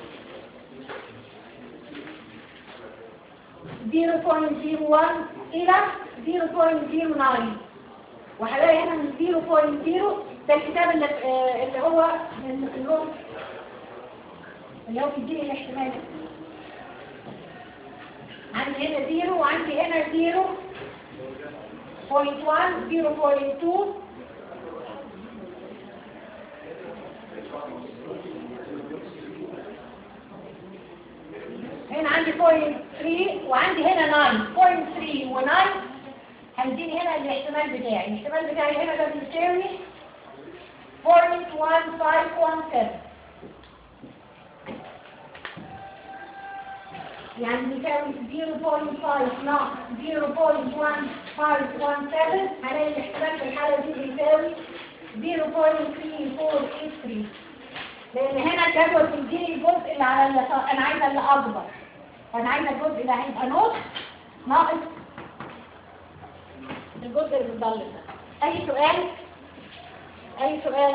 [SPEAKER 5] صفر فاصلة صفر واحد إلى صفر فاصلة صفر تسعة وهلاقي هنا من صفر فاصلة صفر ده الكتاب اللي, آه اللي هو من اللون اللي هو بيديني الاحتمال. عندي هنا صفر وعندي هنا صفر فاصلة واحد صفر فاصلة اتنين هنا عندي صفر ثلاثة وعندي هنا تسعة صفر ثلاثة و9 هيديني هنا الاحتمال بتاعي. الاحتمال بتاعي هنا ده بيساوي صفر فاصلة واحد خمسة واحد سبعة يعني بيساوي صفر فاصلة خمسة ناقص صفر فاصلة واحد خمسة واحد سبعة هلاقي الاحتمال في الحالة دي بيساوي صفر فاصلة ثلاثة أربعة ثمانية ثلاثة لأن هنا الجدول بيديني الجزء اللي على اليسار. أنا عايزة اللي أكبر، أنا عايزة الجزء اللي هيبقى نص ناقص الجزء اللي بيضل ده. أي سؤال؟ أي سؤال؟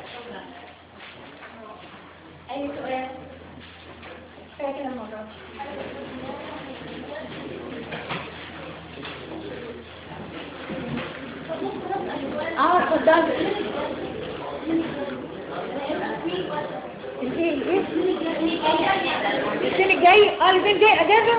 [SPEAKER 5] أي سؤال؟ كفاية كده المرة. اه اتفضلي. الايه الايه السنة الجاي اه البنت جاي اجازة.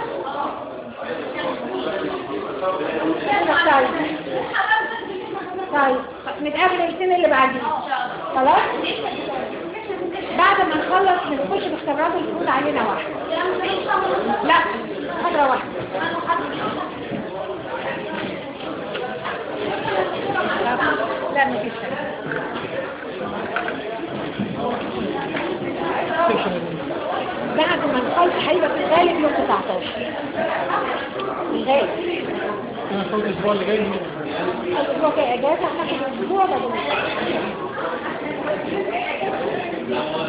[SPEAKER 5] طيب طيب نتقابل السنة اللي بعديها خلاص بعد ما نخلص نخش في اختبارات الفروض علينا واحدة. لا محاضرة واحدة. لا مفيش بعد ما نخلص هيبقى في الغالب يوم تسعتاشر الغالب.
[SPEAKER 6] انا هاخد الاسبوع اللي جاي
[SPEAKER 5] الاسبوع الجاي اجازه هناخد الاسبوع ده